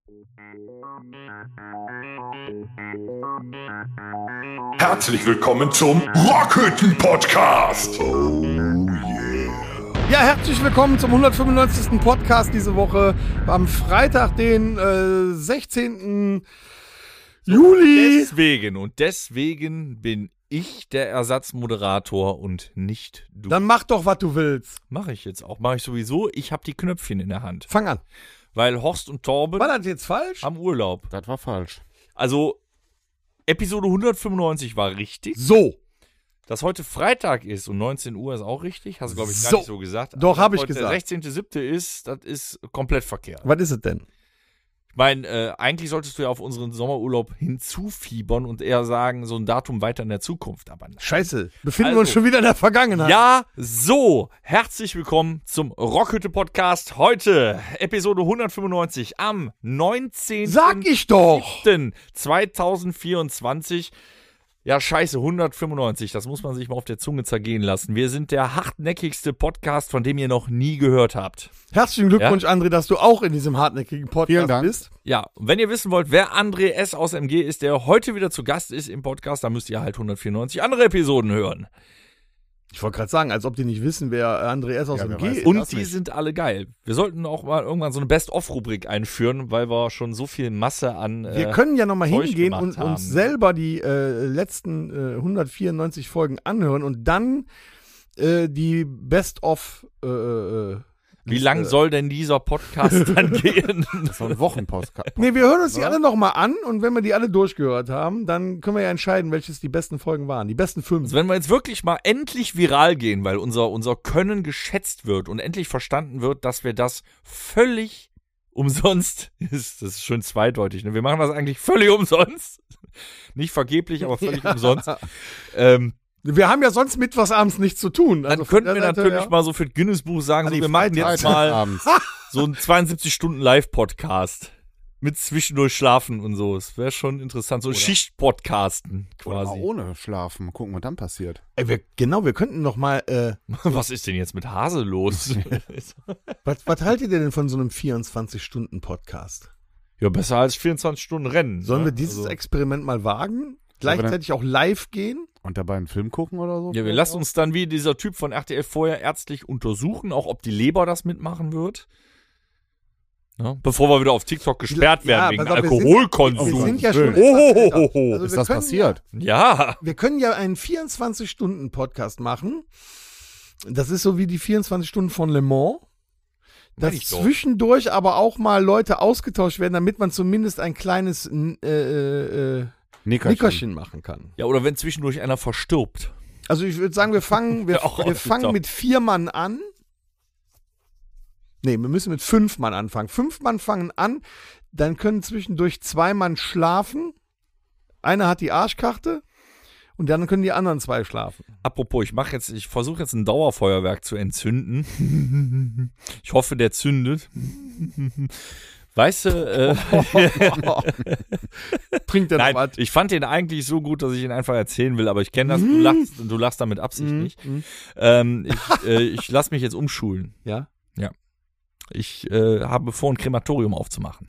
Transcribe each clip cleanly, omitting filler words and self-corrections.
Herzlich willkommen zum Rockhütten-Podcast. Oh yeah. Ja, herzlich willkommen zum 195. Podcast diese Woche am Freitag, den 16. Juli. Deswegen bin ich der Ersatzmoderator und nicht du. Dann mach doch, was du willst. Mache ich jetzt auch. Mache ich sowieso. Ich habe die Knöpfchen in der Hand. Fang an. Weil Horst und Torben War das jetzt falsch? am Urlaub. Das war falsch. Also, Episode 195 war richtig. So. Dass heute Freitag ist und 19 Uhr ist auch richtig. Hast du, glaube ich, gar So. nicht so gesagt. Doch, habe ich heute gesagt. Der 16.7. ist, das ist komplett verkehrt. Was ist es denn? Ich meine, eigentlich solltest du ja auf unseren Sommerurlaub hinzufiebern und eher sagen, so ein Datum weiter in der Zukunft. Aber nein. Scheiße. Befinden wir uns schon wieder in der Vergangenheit. Ja, so, herzlich willkommen zum Rockhütte-Podcast. Heute, Episode 195 am 19. Sag ich doch. 2024. Ja, scheiße, 195, das muss man sich mal auf der Zunge zergehen lassen. Wir sind der hartnäckigste Podcast, von dem ihr noch nie gehört habt. Herzlichen Glückwunsch, André, dass du auch in diesem hartnäckigen Vielen Podcast Dank. bist. Ja, und wenn ihr wissen wollt, wer André S. aus MG ist, der heute wieder zu Gast ist im Podcast, dann müsst ihr halt 194 andere Episoden hören. Ich wollte gerade sagen, als ob die nicht wissen, wer André S. aus Ja, dem wer G weiß ist. Und das die nicht. sind alle geil. Wir sollten auch mal irgendwann so eine Best-of-Rubrik einführen, weil wir schon so viel Masse an Wir können ja nochmal Zeug hingehen gemacht und haben. uns selber die letzten 194 Folgen anhören und dann die Best-of Wie lang soll denn dieser Podcast dann gehen? Das war ein Wochenpodcast. Nee, wir hören uns die alle nochmal an und wenn wir die alle durchgehört haben, dann können wir ja entscheiden, welches die besten Folgen waren. Die besten 5. Also wenn wir jetzt wirklich mal endlich viral gehen, weil unser Können geschätzt wird und endlich verstanden wird, dass wir das völlig umsonst ist, das ist schön zweideutig, ne? Wir machen das eigentlich völlig umsonst. Nicht vergeblich, aber völlig umsonst. Wir haben ja sonst mittwochsabends nichts zu tun. Dann Also von könnten wir der Seite, natürlich ja. mal so für das Guinness-Buch sagen, so, die wir machen jetzt mal Abends. so einen 72-Stunden-Live-Podcast mit zwischendurch Schlafen und so. Das wäre schon interessant. So Schicht-Podcasten Oder mal quasi. ohne Schlafen. Gucken, was dann passiert. Ey, wir könnten noch mal, Was ist denn jetzt mit Hase los? was haltet ihr denn von so einem 24-Stunden-Podcast? Ja, besser als 24 Stunden Rennen. Sollen ne? wir dieses Also, Experiment mal wagen? Gleichzeitig auch live gehen? Und dabei einen Film gucken oder so? ja, wir lassen uns dann wie dieser Typ von RTL vorher ärztlich untersuchen, auch ob die Leber das mitmachen wird. Ja, bevor wir wieder auf TikTok gesperrt Ja, werden wegen pass auf, wir Alkoholkonsum. Wir sind ja schon Oh. Also Ist wir das können passiert? Ja. Wir können ja einen 24-Stunden-Podcast machen. Das ist so wie die 24 Stunden von Le Mans. Dass Meine ich doch. zwischendurch aber auch mal Leute ausgetauscht werden, damit man zumindest ein kleines Nickerchen machen kann. Ja, oder wenn zwischendurch einer verstirbt. Also ich würde sagen, wir fangen Auch mit 4 Mann an. Nee, wir müssen mit 5 Mann anfangen. 5 Mann fangen an, dann können zwischendurch 2 Mann schlafen. Einer hat die Arschkarte und dann können die anderen 2 schlafen. Apropos, ich versuche jetzt ein Dauerfeuerwerk zu entzünden. Ich hoffe, der zündet. Weißt du, Trinkt der noch nein, was? ich fand den eigentlich so gut, dass ich ihn einfach erzählen will, aber ich kenne das, du lachst damit absichtlich. Ich lasse mich jetzt umschulen. Ja? Ich habe vor, ein Krematorium aufzumachen.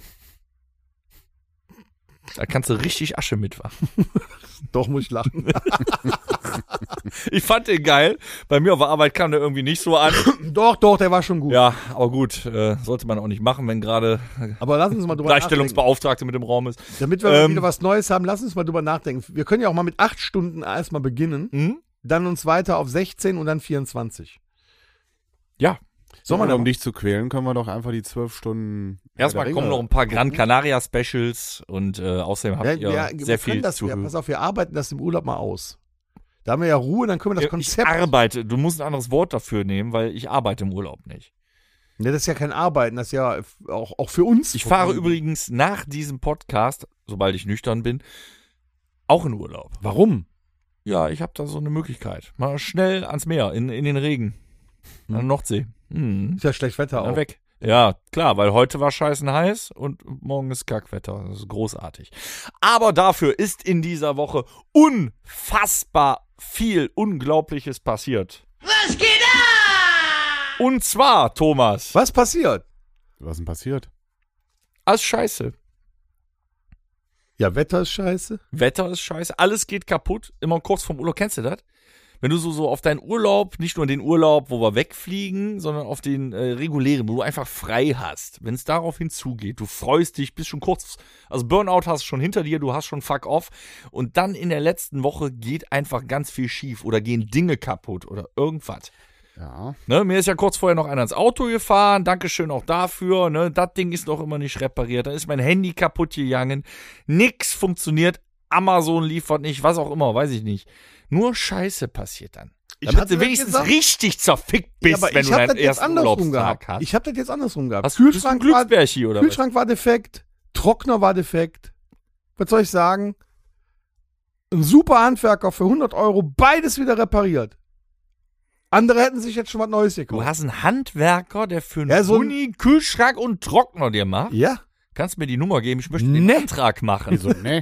Da kannst du richtig Asche mitmachen. Doch, muss ich lachen. Ich fand den geil. Bei mir auf der Arbeit kam der irgendwie nicht so an. Doch, der war schon gut. Ja, aber gut, sollte man auch nicht machen, wenn gerade Aber lass uns mal drüber nachdenken. Gleichstellungsbeauftragte mit im Raum ist. Damit wir mal wieder was Neues haben, lass uns mal drüber nachdenken. Wir können ja auch mal mit 8 Stunden erstmal beginnen, Mhm. dann uns weiter auf 16 und dann 24. Ja, Soll man um dich zu quälen, können wir doch einfach die 12 Stunden. erstmal kommen noch ein paar Gran Canaria Specials und außerdem habt ihr sehr viel zu Pass auf, wir arbeiten das im Urlaub mal aus. Da haben wir ja Ruhe, dann können wir das Ich Konzept. arbeite, du musst ein anderes Wort dafür nehmen, weil ich arbeite im Urlaub nicht. Ja, das ist ja kein Arbeiten, das ist ja auch für uns. Ich fahre übrigens nach diesem Podcast, sobald ich nüchtern bin, auch in Urlaub. Warum? Ja, ich habe da so eine Möglichkeit. Mal schnell ans Meer, in den Regen. An der Nordsee. Ist ja schlecht Wetter Dann auch. weg. Ja, klar, weil heute war scheißen heiß und morgen ist Kackwetter. Das ist großartig. Aber dafür ist in dieser Woche unfassbar viel Unglaubliches passiert. Was geht ab? Und zwar, Thomas, Was passiert? Was ist denn passiert? alles scheiße. Ja, Wetter ist scheiße. Wetter ist scheiße, alles geht kaputt, immer kurz vorm Urlaub. Kennst du das? Wenn du so auf deinen Urlaub, nicht nur den Urlaub, wo wir wegfliegen, sondern auf den regulären, wo du einfach frei hast. Wenn es darauf hinzugeht, du freust dich, bist schon kurz, also Burnout hast du schon hinter dir, du hast schon Fuck off und dann in der letzten Woche geht einfach ganz viel schief oder gehen Dinge kaputt oder irgendwas. Ja. Ne, mir ist ja kurz vorher noch einer ins Auto gefahren, Dankeschön auch dafür, ne, das Ding ist noch immer nicht repariert, dann ist mein Handy kaputt gegangen, nix funktioniert, Amazon liefert nicht, was auch immer, weiß ich nicht. Nur Scheiße passiert dann. Damit du wenigstens richtig zerfickt bist, wenn du deinen ersten Urlaubstag hast. Ich habe das jetzt andersrum gehabt. Kühlschrank oder Kühlschrank war defekt, Trockner war defekt. Was soll ich sagen? Ein super Handwerker für 100 €, beides wieder repariert. Andere hätten sich jetzt schon was Neues gekauft. Du hast einen Handwerker, der für einen Ja, so Uni, Kühlschrank und Trockner dir macht. Ja. Kannst du mir die Nummer geben? Ich möchte den Antrag machen. Wieso? Nee.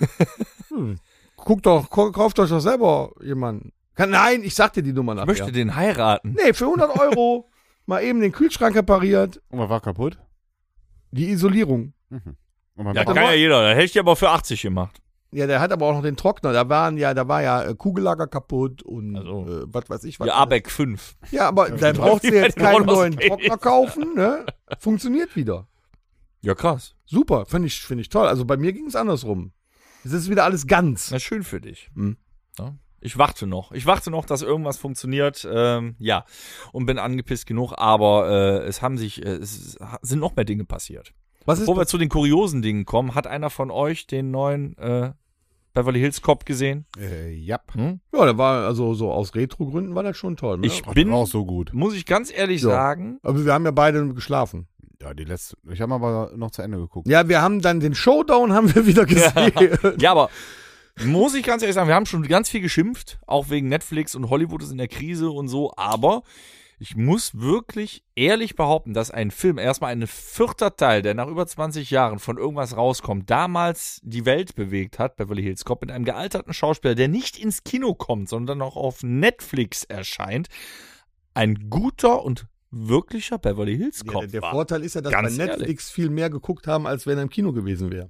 Kauft euch doch selber jemanden. Nein, ich sag dir die Nummer Ich nachher. möchte den heiraten. Nee, für 100 € mal eben den Kühlschrank repariert. Und was war kaputt? Die Isolierung. Mhm. Und man Ja, macht- kann ja jeder. Da hätte ich dir aber für 80 gemacht. Ja, der hat aber auch noch den Trockner. Da war ja Kugellager kaputt und Also, was weiß ich was. Die ABEC 5. Ja, aber da brauchst du jetzt Die keinen Rollers neuen gehen. Trockner kaufen, ne? Funktioniert wieder. Ja, krass. Super, finde ich toll. Also bei mir ging es andersrum. Es ist wieder alles ganz. Na, schön für dich. Mhm. Ja. Ich warte noch. Dass irgendwas funktioniert. Ja. Und bin angepisst genug, aber es sind noch mehr Dinge passiert. Was ist Bevor wir das? zu den kuriosen Dingen kommen, hat einer von euch den neuen Beverly Hills Cop gesehen? Ja. Hm? Ja, der war, also so aus Retro-Gründen war das schon toll. Ne? Ich Ach, bin, auch so gut. muss ich ganz ehrlich Ja. sagen, Aber wir haben ja beide geschlafen. Ja, die letzte. Ich habe aber noch zu Ende geguckt. Ja, wir haben dann den Showdown haben wir wieder gesehen. ja, aber muss ich ganz ehrlich sagen, wir haben schon ganz viel geschimpft, auch wegen Netflix und Hollywood ist in der Krise und so, aber ich muss wirklich ehrlich behaupten, dass ein Film, erstmal ein 4. Teil, der nach über 20 Jahren von irgendwas rauskommt, damals die Welt bewegt hat, Beverly Hills Cop, mit einem gealterten Schauspieler, der nicht ins Kino kommt, sondern auch auf Netflix erscheint, ein guter und wirklicher Beverly Hills Cop Ja, der war. Vorteil ist ja, dass Ganz bei Netflix viel mehr geguckt haben, als wenn er im Kino gewesen wäre.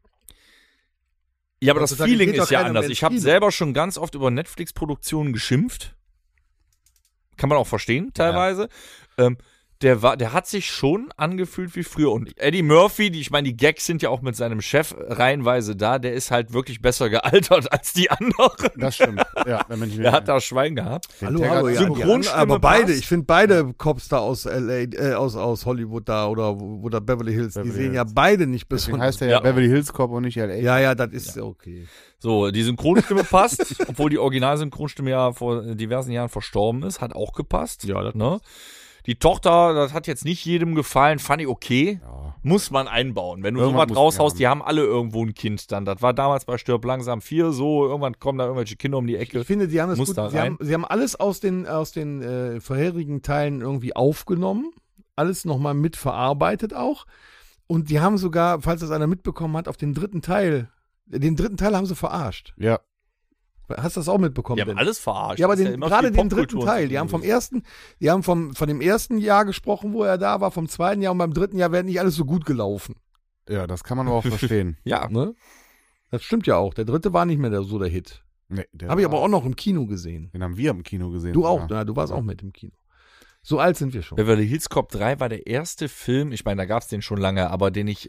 Ja, aber das Heutzutage Feeling geht doch ist ja keiner mehr anders. ins Ich habe Kino. selber schon ganz oft über Netflix-Produktionen geschimpft. Kann man auch verstehen, teilweise. Der hat sich schon angefühlt wie früher. Und Eddie Murphy, ich meine, die Gags sind ja auch mit seinem Chef reihenweise da, der ist halt wirklich besser gealtert als die anderen. Das stimmt. Ja, wenn man Der hat da Schwein gehabt. Hallo, Taggart- hallo, ja. Synchronstimme Aber beide, passt. ich finde beide Cops da aus LA, aus Hollywood da oder Beverly Hills, die Beverly sehen ja Hills. beide nicht Deswegen besonders. heißt er Ja. ja Beverly Hills Cop und nicht L.A. Ja, das ist okay. So, die Synchronstimme passt, obwohl die Originalsynchronstimme ja vor diversen Jahren verstorben ist, hat auch gepasst. Ja, das Ne? Die Tochter, das hat jetzt nicht jedem gefallen, fand ich okay. Ja. Muss man einbauen. Wenn du Irgendwann sowas musst du raushaust, haben. die haben alle irgendwo ein Kind dann. Das war damals bei Stirb langsam 4 so. Irgendwann kommen da irgendwelche Kinder um die Ecke. Ich finde, die haben das Muss gut. da Sie rein. haben alles aus den vorherigen Teilen irgendwie aufgenommen, alles nochmal mitverarbeitet auch. Und die haben sogar, falls das einer mitbekommen hat, auf den dritten Teil haben sie verarscht. Ja. Hast du das auch mitbekommen? Die haben denn? alles verarscht. Ja, aber Das ist immer gerade viel den dritten Popkultur Teil. und Die haben so gewesen. von dem ersten Jahr gesprochen, wo er da war, vom zweiten Jahr und beim dritten Jahr wäre nicht alles so gut gelaufen. Ja, das kann man aber auch verstehen. Ja, Ne? Das stimmt ja auch. Der dritte war nicht mehr so der Hit. Nee, der Habe ich war- aber auch noch im Kino gesehen. Den haben wir im Kino gesehen. Du auch, sogar. na, du warst auch mit im Kino. So alt sind wir schon. Beverly Hills Cop 3 war der erste Film, ich meine, da gab es den schon lange, aber den ich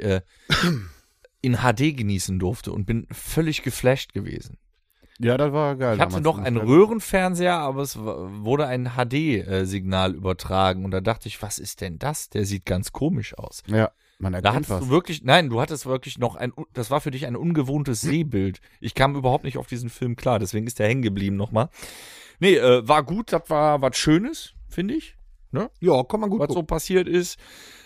in HD genießen durfte und bin völlig geflasht gewesen. Ja, das war geil. Ich hatte damals noch im einen Film. Röhrenfernseher, aber es wurde ein HD-Signal übertragen und da dachte ich, was ist denn das? Der sieht ganz komisch aus. Ja, man Da erkennt hattest was. du wirklich, nein, du hattest wirklich noch das war für dich ein ungewohntes Sehbild. Ich kam überhaupt nicht auf diesen Film klar, deswegen ist der hängen geblieben nochmal. Nee, war gut, das war was Schönes, finde ich, Ja, kann man gut was so gucken. passiert ist.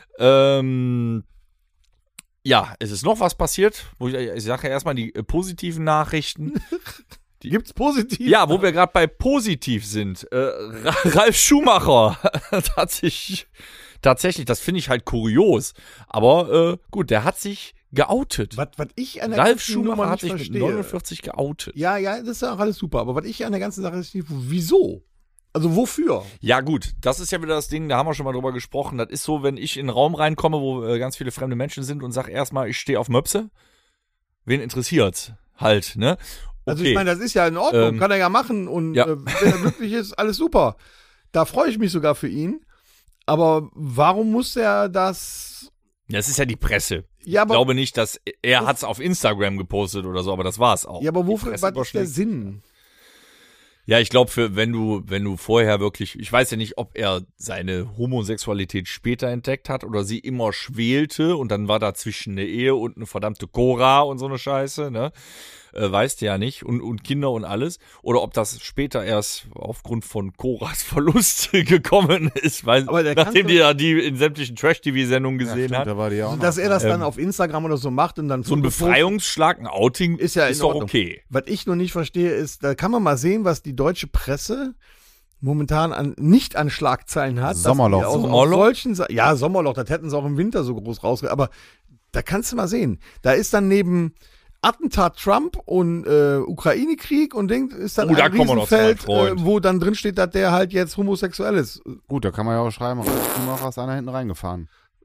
Ja, es ist noch was passiert, wo ich sage erstmal die positiven Nachrichten. Gibt's positiv? Ja, wo wir gerade bei positiv sind. Ralf Schumacher hat sich tatsächlich, das finde ich halt kurios, aber gut, der hat sich geoutet. Was ich an der Ralf ganzen Nummer Schumacher hat nicht sich mit verstehe. 49 geoutet. Ja, das ist ja auch alles super. Aber was ich an der ganzen Sache ist, wieso? Also wofür? Ja gut, das ist ja wieder das Ding, da haben wir schon mal drüber gesprochen. Das ist so, wenn ich in einen Raum reinkomme, wo ganz viele fremde Menschen sind und sage erstmal, ich stehe auf Möpse. wen interessiert's halt, ne? Also Okay. ich meine, das ist ja in Ordnung, kann er ja machen und Ja. wenn er glücklich ist, alles super. Da freue ich mich sogar für ihn. Aber warum muss er das? Das ist ja die Presse. Ja, Ich glaube nicht, dass er hat's auf Instagram gepostet oder so, aber das war's auch. ja, aber Die wofür? Presse Was ist der überschlägt. Sinn? Ja, ich glaube, wenn du vorher wirklich, ich weiß ja nicht, ob er seine Homosexualität später entdeckt hat oder sie immer schwelte und dann war dazwischen eine Ehe und eine verdammte Cora und so eine Scheiße, ne? Weißt du ja nicht. Und Kinder und alles. Oder ob das später erst aufgrund von Coras Verlust gekommen ist, weil Aber der nachdem kann die in sämtlichen Trash-TV-Sendungen gesehen stimmt, hat. da war die auch noch. Dass er das dann auf Instagram oder so macht und dann So ein Befreiungsschlag, ein Outing ist ja in doch Ordnung. okay. Was ich noch nicht verstehe, ist, da kann man mal sehen, was die deutsche Presse momentan nicht an Schlagzeilen hat. dass Sommerloch. die aus Sommerloch? solchen ja, Sommerloch, das hätten sie auch im Winter so groß rausge... Aber da kannst du mal sehen. Da ist dann neben Attentat Trump und Ukraine-Krieg und Ding ist dann Oh, da ein kommen wir noch zu meinem Riesenfeld, Freund. wo dann drin steht, dass der halt jetzt homosexuell ist. Gut, da kann man ja auch schreiben, noch ist einer hinten reingefahren.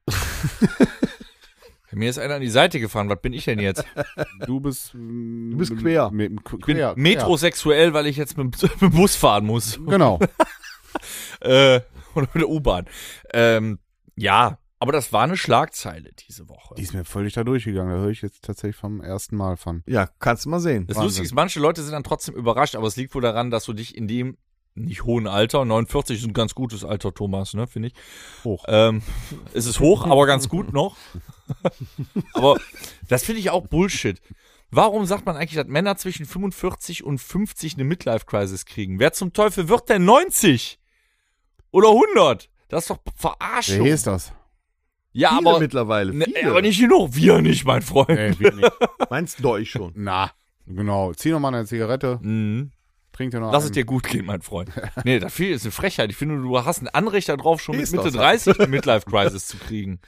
Mir ist einer an die Seite gefahren, was bin ich denn jetzt? Du bist quer. Ich bin metrosexuell, weil ich jetzt mit dem Bus fahren muss. Genau. Oder mit der U-Bahn. Ja, aber das war eine Schlagzeile diese Woche. Die ist mir völlig da durchgegangen. Da höre ich jetzt tatsächlich vom ersten Mal von. Ja, kannst du mal sehen. Das Wahnsinn. Lustige ist, manche Leute sind dann trotzdem überrascht, aber es liegt wohl daran, dass du dich in dem nicht hohen Alter, 49 ist ein ganz gutes Alter, Thomas, ne, finde ich. Hoch. Es ist hoch, aber ganz gut noch. Aber das finde ich auch Bullshit. Warum sagt man eigentlich, dass Männer zwischen 45 und 50 eine Midlife-Crisis kriegen? Wer zum Teufel wird denn 90? Oder 100? Das ist doch Verarschung. Wer ist das? Ja, Viele aber, mittlerweile. ne, Viele. aber nicht genug. Wir nicht, mein Freund. Wir nicht. Meinst du ich schon? Na, genau. Zieh noch mal eine Zigarette. Mhm. Trink dir noch Lass es einen. dir gut gehen, mein Freund. Nee, das ist eine Frechheit. Ich finde, du hast ein Anrecht darauf, schon mit Ist Mitte doch so. 30 eine Midlife-Crisis zu kriegen.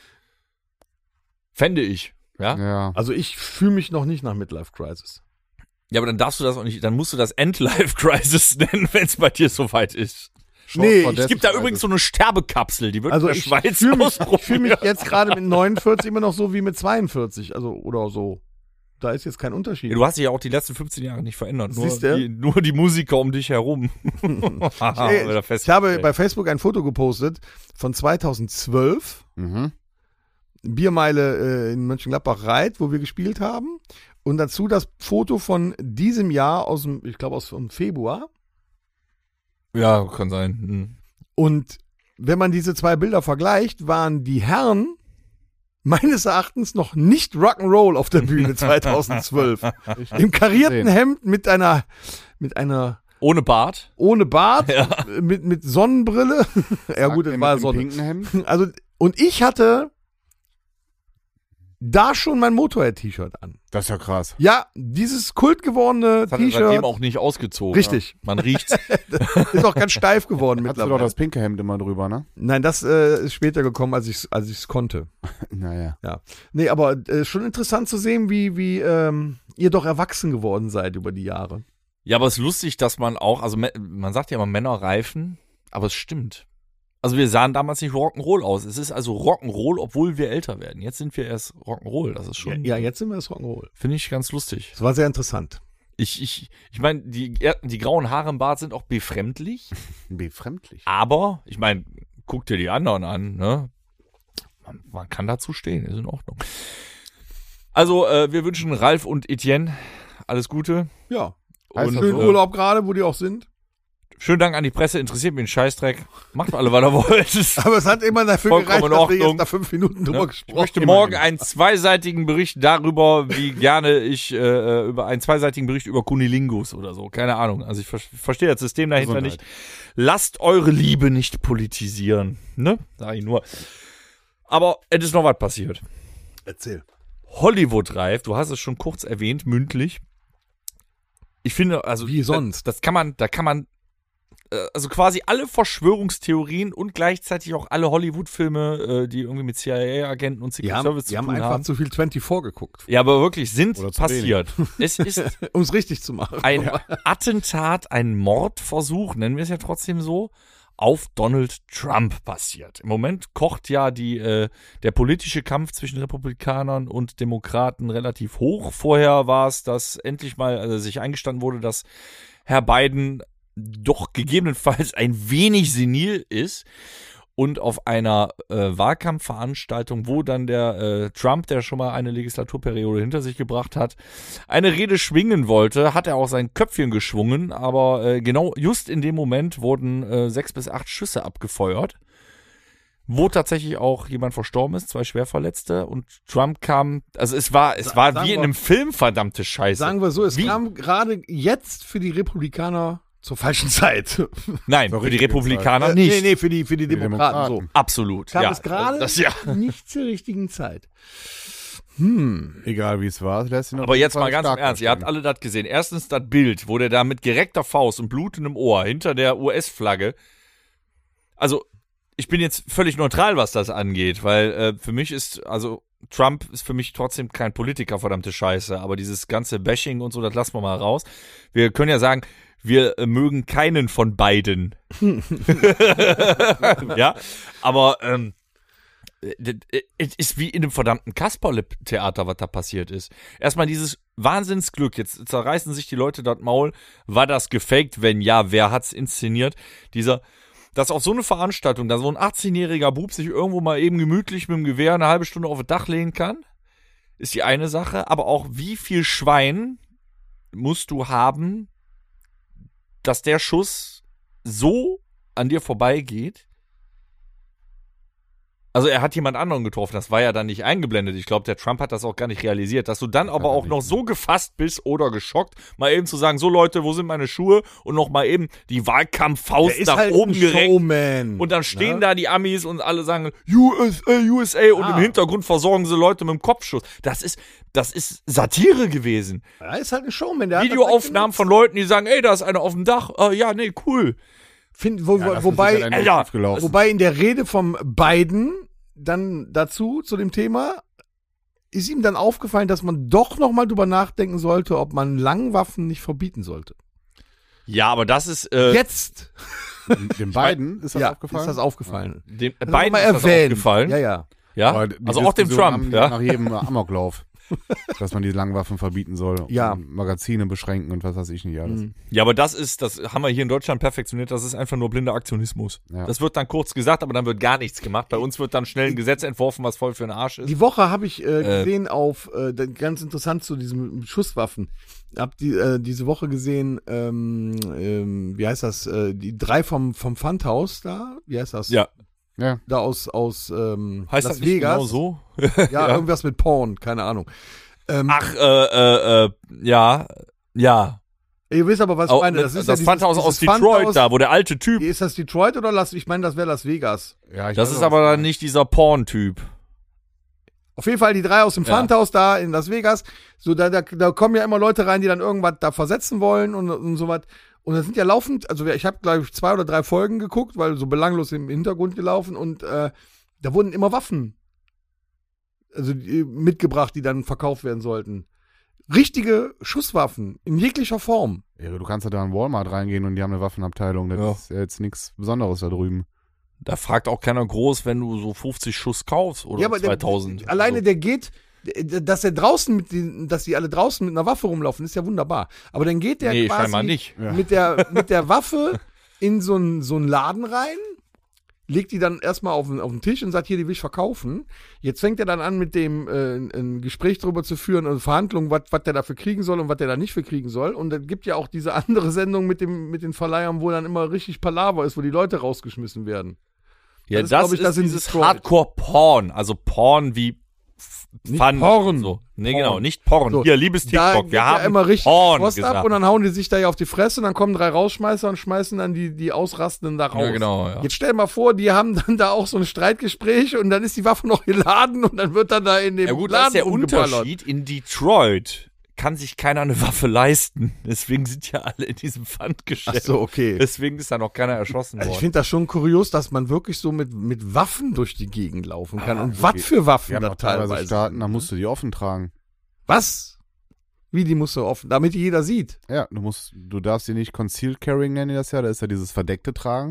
Fände ich. Ja? Ja. Also ich fühle mich noch nicht nach Midlife Crisis. Ja, aber dann darfst du das auch nicht, dann musst du das Endlife-Crisis nennen, wenn es bei dir soweit ist. Nee, Short for Es gibt da Death übrigens so eine Sterbekapsel, die wird Also in der ich Schweiz fühle mich, ausprobiert. fühl mich jetzt gerade mit 49 immer noch so wie mit 42, also oder so. Da ist jetzt kein Unterschied. Ja, du hast dich ja auch die letzten 15 Jahre nicht verändert. Siehst du? Nur die Musiker um dich herum. Ich habe bei Facebook ein Foto gepostet von 2012, Mhm. Biermeile in Mönchengladbach-Reit, wo wir gespielt haben. Und dazu das Foto von diesem Jahr aus dem, ich glaube aus dem Februar. Ja, kann sein. Hm. Und wenn man diese zwei Bilder vergleicht, waren die Herren meines Erachtens noch nicht Rock'n'Roll auf der Bühne 2012. Im karierten gesehen. Hemd mit einer Ohne Bart. ohne Bart, Ja. mit Sonnenbrille. Ja gut, Sagt es er war mit dem Sonne. pinken Hemd. Also, und ich hatte da schon mein Motorhead-T-Shirt an. Das ist ja krass. Ja, dieses kult gewordene Das hat er seitdem T-Shirt auch nicht ausgezogen. Richtig. Ja. Man riecht's. ist auch ganz steif geworden Hast du doch mittlerweile. das pinke Hemd immer drüber, ne? Nein, das ist später gekommen, als ich's konnte. Naja. Ja. Nee, aber schon interessant zu sehen, wie ihr doch erwachsen geworden seid über die Jahre. Ja, aber es ist lustig, dass man auch, also man sagt ja immer Männer reifen, aber es stimmt. Also wir sahen damals nicht Rock'n'Roll aus. Es ist also Rock'n'Roll, obwohl wir älter werden. Jetzt sind wir erst Rock'n'Roll. Das ist schon, Ja, jetzt sind wir das Rock'n'Roll. finde ich ganz lustig. Das war sehr interessant. Ich meine, die grauen Haare im Bart sind auch befremdlich, Befremdlich. aber ich meine, guck dir die anderen an, ne? Man kann dazu stehen, ist in Ordnung. Also, wir wünschen Ralf und Etienne alles Gute. Ja. Heißt Und das Schönen so? Urlaub gerade, wo die auch sind. schönen Dank an die Presse, interessiert mich ein Scheißdreck. Macht alle, was ihr wollt. Aber es hat immer dafür Vollkommen gereicht, in dass wir Ordnung. jetzt nach 5 Minuten drüber Ich gesprochen möchte haben. morgen einen zweiseitigen Bericht darüber, wie gerne ich über einen zweiseitigen Bericht über Kunilingus oder so. Keine Ahnung. Also ich verstehe das System dahinter Gesundheit. nicht. Lasst eure Liebe nicht politisieren. Ne? Sag ich nur. Aber es ist noch was passiert. Erzähl. Hollywood-reif, du hast es schon kurz erwähnt, mündlich. Ich finde, also. Wie sonst? Da kann man also quasi alle Verschwörungstheorien und gleichzeitig auch alle Hollywood-Filme, die irgendwie mit CIA-Agenten und Secret Service Die zu haben tun einfach haben. zu viel 24 geguckt, Ja, aber wirklich sind Oder zu passiert. Es ist um es richtig zu machen. ein Attentat, ein Mordversuch, nennen wir es ja trotzdem so, auf Donald Trump passiert. Im Moment kocht ja der politische Kampf zwischen Republikanern und Demokraten relativ hoch. Vorher war es, dass endlich mal sich eingestanden wurde, dass Herr Biden doch gegebenenfalls ein wenig senil ist. Und auf einer Wahlkampfveranstaltung, wo dann der Trump, der schon mal eine Legislaturperiode hinter sich gebracht hat, eine Rede schwingen wollte, hat er auch sein Köpfchen geschwungen, aber genau just in dem Moment wurden 6 bis 8 Schüsse abgefeuert, wo tatsächlich auch jemand verstorben ist, 2 Schwerverletzte, und Trump kam, also es war wie in einem Film, verdammte Scheiße. Sagen wir so, es kam gerade jetzt für die Republikaner zur falschen Zeit. Nein, für die Republikaner nicht. Nee, für die Demokraten so. Absolut. Kam ja, es gerade nicht zur richtigen Zeit. Egal wie es war, lässt ihn auf Aber jeden jetzt Fall mal ganz im stark Ernst, ihr habt dastehen. alle das gesehen. Erstens das Bild, wo der da mit gereckter Faust und blutendem Ohr hinter der US-Flagge, also ich bin jetzt völlig neutral, was das angeht, weil für mich Trump ist für mich trotzdem kein Politiker, verdammte Scheiße, aber dieses ganze Bashing und so, das lassen wir mal raus. Wir können ja sagen, wir mögen keinen von beiden. Ja, aber es ist wie in einem verdammten Kasperle-Theater, was da passiert ist. Erstmal dieses Wahnsinnsglück, jetzt zerreißen sich die Leute das Maul, war das gefaked? Wenn ja, wer hat's inszeniert? Dass auf so eine Veranstaltung, da so ein 18-jähriger Bub sich irgendwo mal eben gemütlich mit dem Gewehr eine halbe Stunde auf das Dach lehnen kann, ist die eine Sache, aber auch wie viel Schwein musst du haben, dass der Schuss so an dir vorbeigeht. Also er hat jemand anderen getroffen, das war ja dann nicht eingeblendet. Ich glaube, der Trump hat das auch gar nicht realisiert, dass du dann aber auch noch so gefasst bist oder geschockt, mal eben zu sagen, so Leute, wo sind meine Schuhe? Und noch mal eben die Wahlkampffaust nach halt oben gereckt. Showman, Und dann stehen da die Amis und alle sagen USA und im Hintergrund versorgen sie Leute mit dem Kopfschuss. Das ist Satire gewesen. Er ist halt ein Showman. Der Videoaufnahmen von Leuten, die sagen, ey, da ist einer auf dem Dach. Ja, nee, cool. Wobei in der Rede vom Biden dann dazu, zu dem Thema, ist ihm dann aufgefallen, dass man doch noch mal drüber nachdenken sollte, ob man Langwaffen nicht verbieten sollte. Ja, aber das ist Jetzt! Dem Biden ist das aufgefallen? Ist das aufgefallen. Dem Das Biden mal ist das erwähnt. aufgefallen. Ja. Ja? Aber die Also auch dem Diskussion Trump, haben ja. nach jedem Amoklauf, dass man die Langwaffen verbieten soll. Ja. Und Magazine beschränken und was weiß ich nicht alles. Ja, aber das haben wir hier in Deutschland perfektioniert, das ist einfach nur blinder Aktionismus. Ja. Das wird dann kurz gesagt, aber dann wird gar nichts gemacht. Bei uns wird dann schnell ein Gesetz entworfen, was voll für den Arsch ist. Die Woche habe ich gesehen ganz interessant zu diesen Schusswaffen. Hab diese Woche gesehen, wie heißt das, die 3 vom Funhouse da, wie heißt das? Ja. Ja. Da aus Heißt Las das nicht Vegas. genau so? Ja, irgendwas mit Porn, keine Ahnung. Ja. Ihr wisst aber, was ich meine. Das ist das Funhouse aus Detroit da, wo der alte Typ. Ist das Detroit oder ich meine, das wäre Las Vegas. Ja, Das ist aber dann nicht dieser Porn-Typ. Auf jeden Fall die 3 aus dem Funhouse da in Las Vegas. So, da kommen ja immer Leute rein, die dann irgendwas da versetzen wollen und sowas. Und das sind ja laufend, also ich habe, glaube ich, 2 oder 3 Folgen geguckt, weil so belanglos im Hintergrund gelaufen und da wurden immer Waffen mitgebracht, die dann verkauft werden sollten. Richtige Schusswaffen in jeglicher Form. Ja, du kannst ja da in Walmart reingehen und die haben eine Waffenabteilung. Das ist ja jetzt nichts Besonderes da drüben. Da fragt auch keiner groß, wenn du so 50 Schuss kaufst oder Ja, aber 2000. Alleine der geht, dass dass die alle draußen mit einer Waffe rumlaufen, ist ja wunderbar. Aber dann geht der Nee, quasi scheinbar nicht. Ja. mit der Waffe in so einen Laden rein, legt die dann erstmal auf den Tisch und sagt, hier, die will ich verkaufen. Jetzt fängt er dann an, mit dem ein Gespräch darüber zu führen und Verhandlungen, was der dafür kriegen soll und was der da nicht für kriegen soll. Und dann gibt ja auch diese andere Sendung mit den Verleihern, wo dann immer richtig Palaver ist, wo die Leute rausgeschmissen werden. Ja, Das ist, das glaub ich, ist das in dieses Detroit. Hardcore-Porn. Also Porn wie Nicht Fun. Porn. So. Nee, Porn. genau, nicht Porn. So, Hier, liebes Da TikTok, geht wir ja haben immer richtig Porn Post gesagt. ab und dann hauen die sich da ja auf die Fresse und dann kommen 3 Rausschmeißer und schmeißen dann die Ausrastenden da raus. Ja, genau, ja. Jetzt stell dir mal vor, die haben dann da auch so ein Streitgespräch und dann ist die Waffe noch geladen und dann wird dann da in dem Ja gut, das ist Laden der rumgeballert. Unterschied. In Detroit kann sich keiner eine Waffe leisten. Deswegen sind ja alle in diesem Pfandgeschäft. Ach so, okay. Deswegen ist da noch keiner erschossen Also ich worden. finde das schon kurios, dass man wirklich so mit Waffen durch die Gegend laufen kann. Und was für Waffen Wir haben da auch teilweise teilweise. Staaten, da musst du die offen tragen. Was? Wie, die musst du offen, damit die jeder sieht. Ja, du darfst die nicht Concealed Carrying nennen die das ja, da ist ja dieses verdeckte Tragen.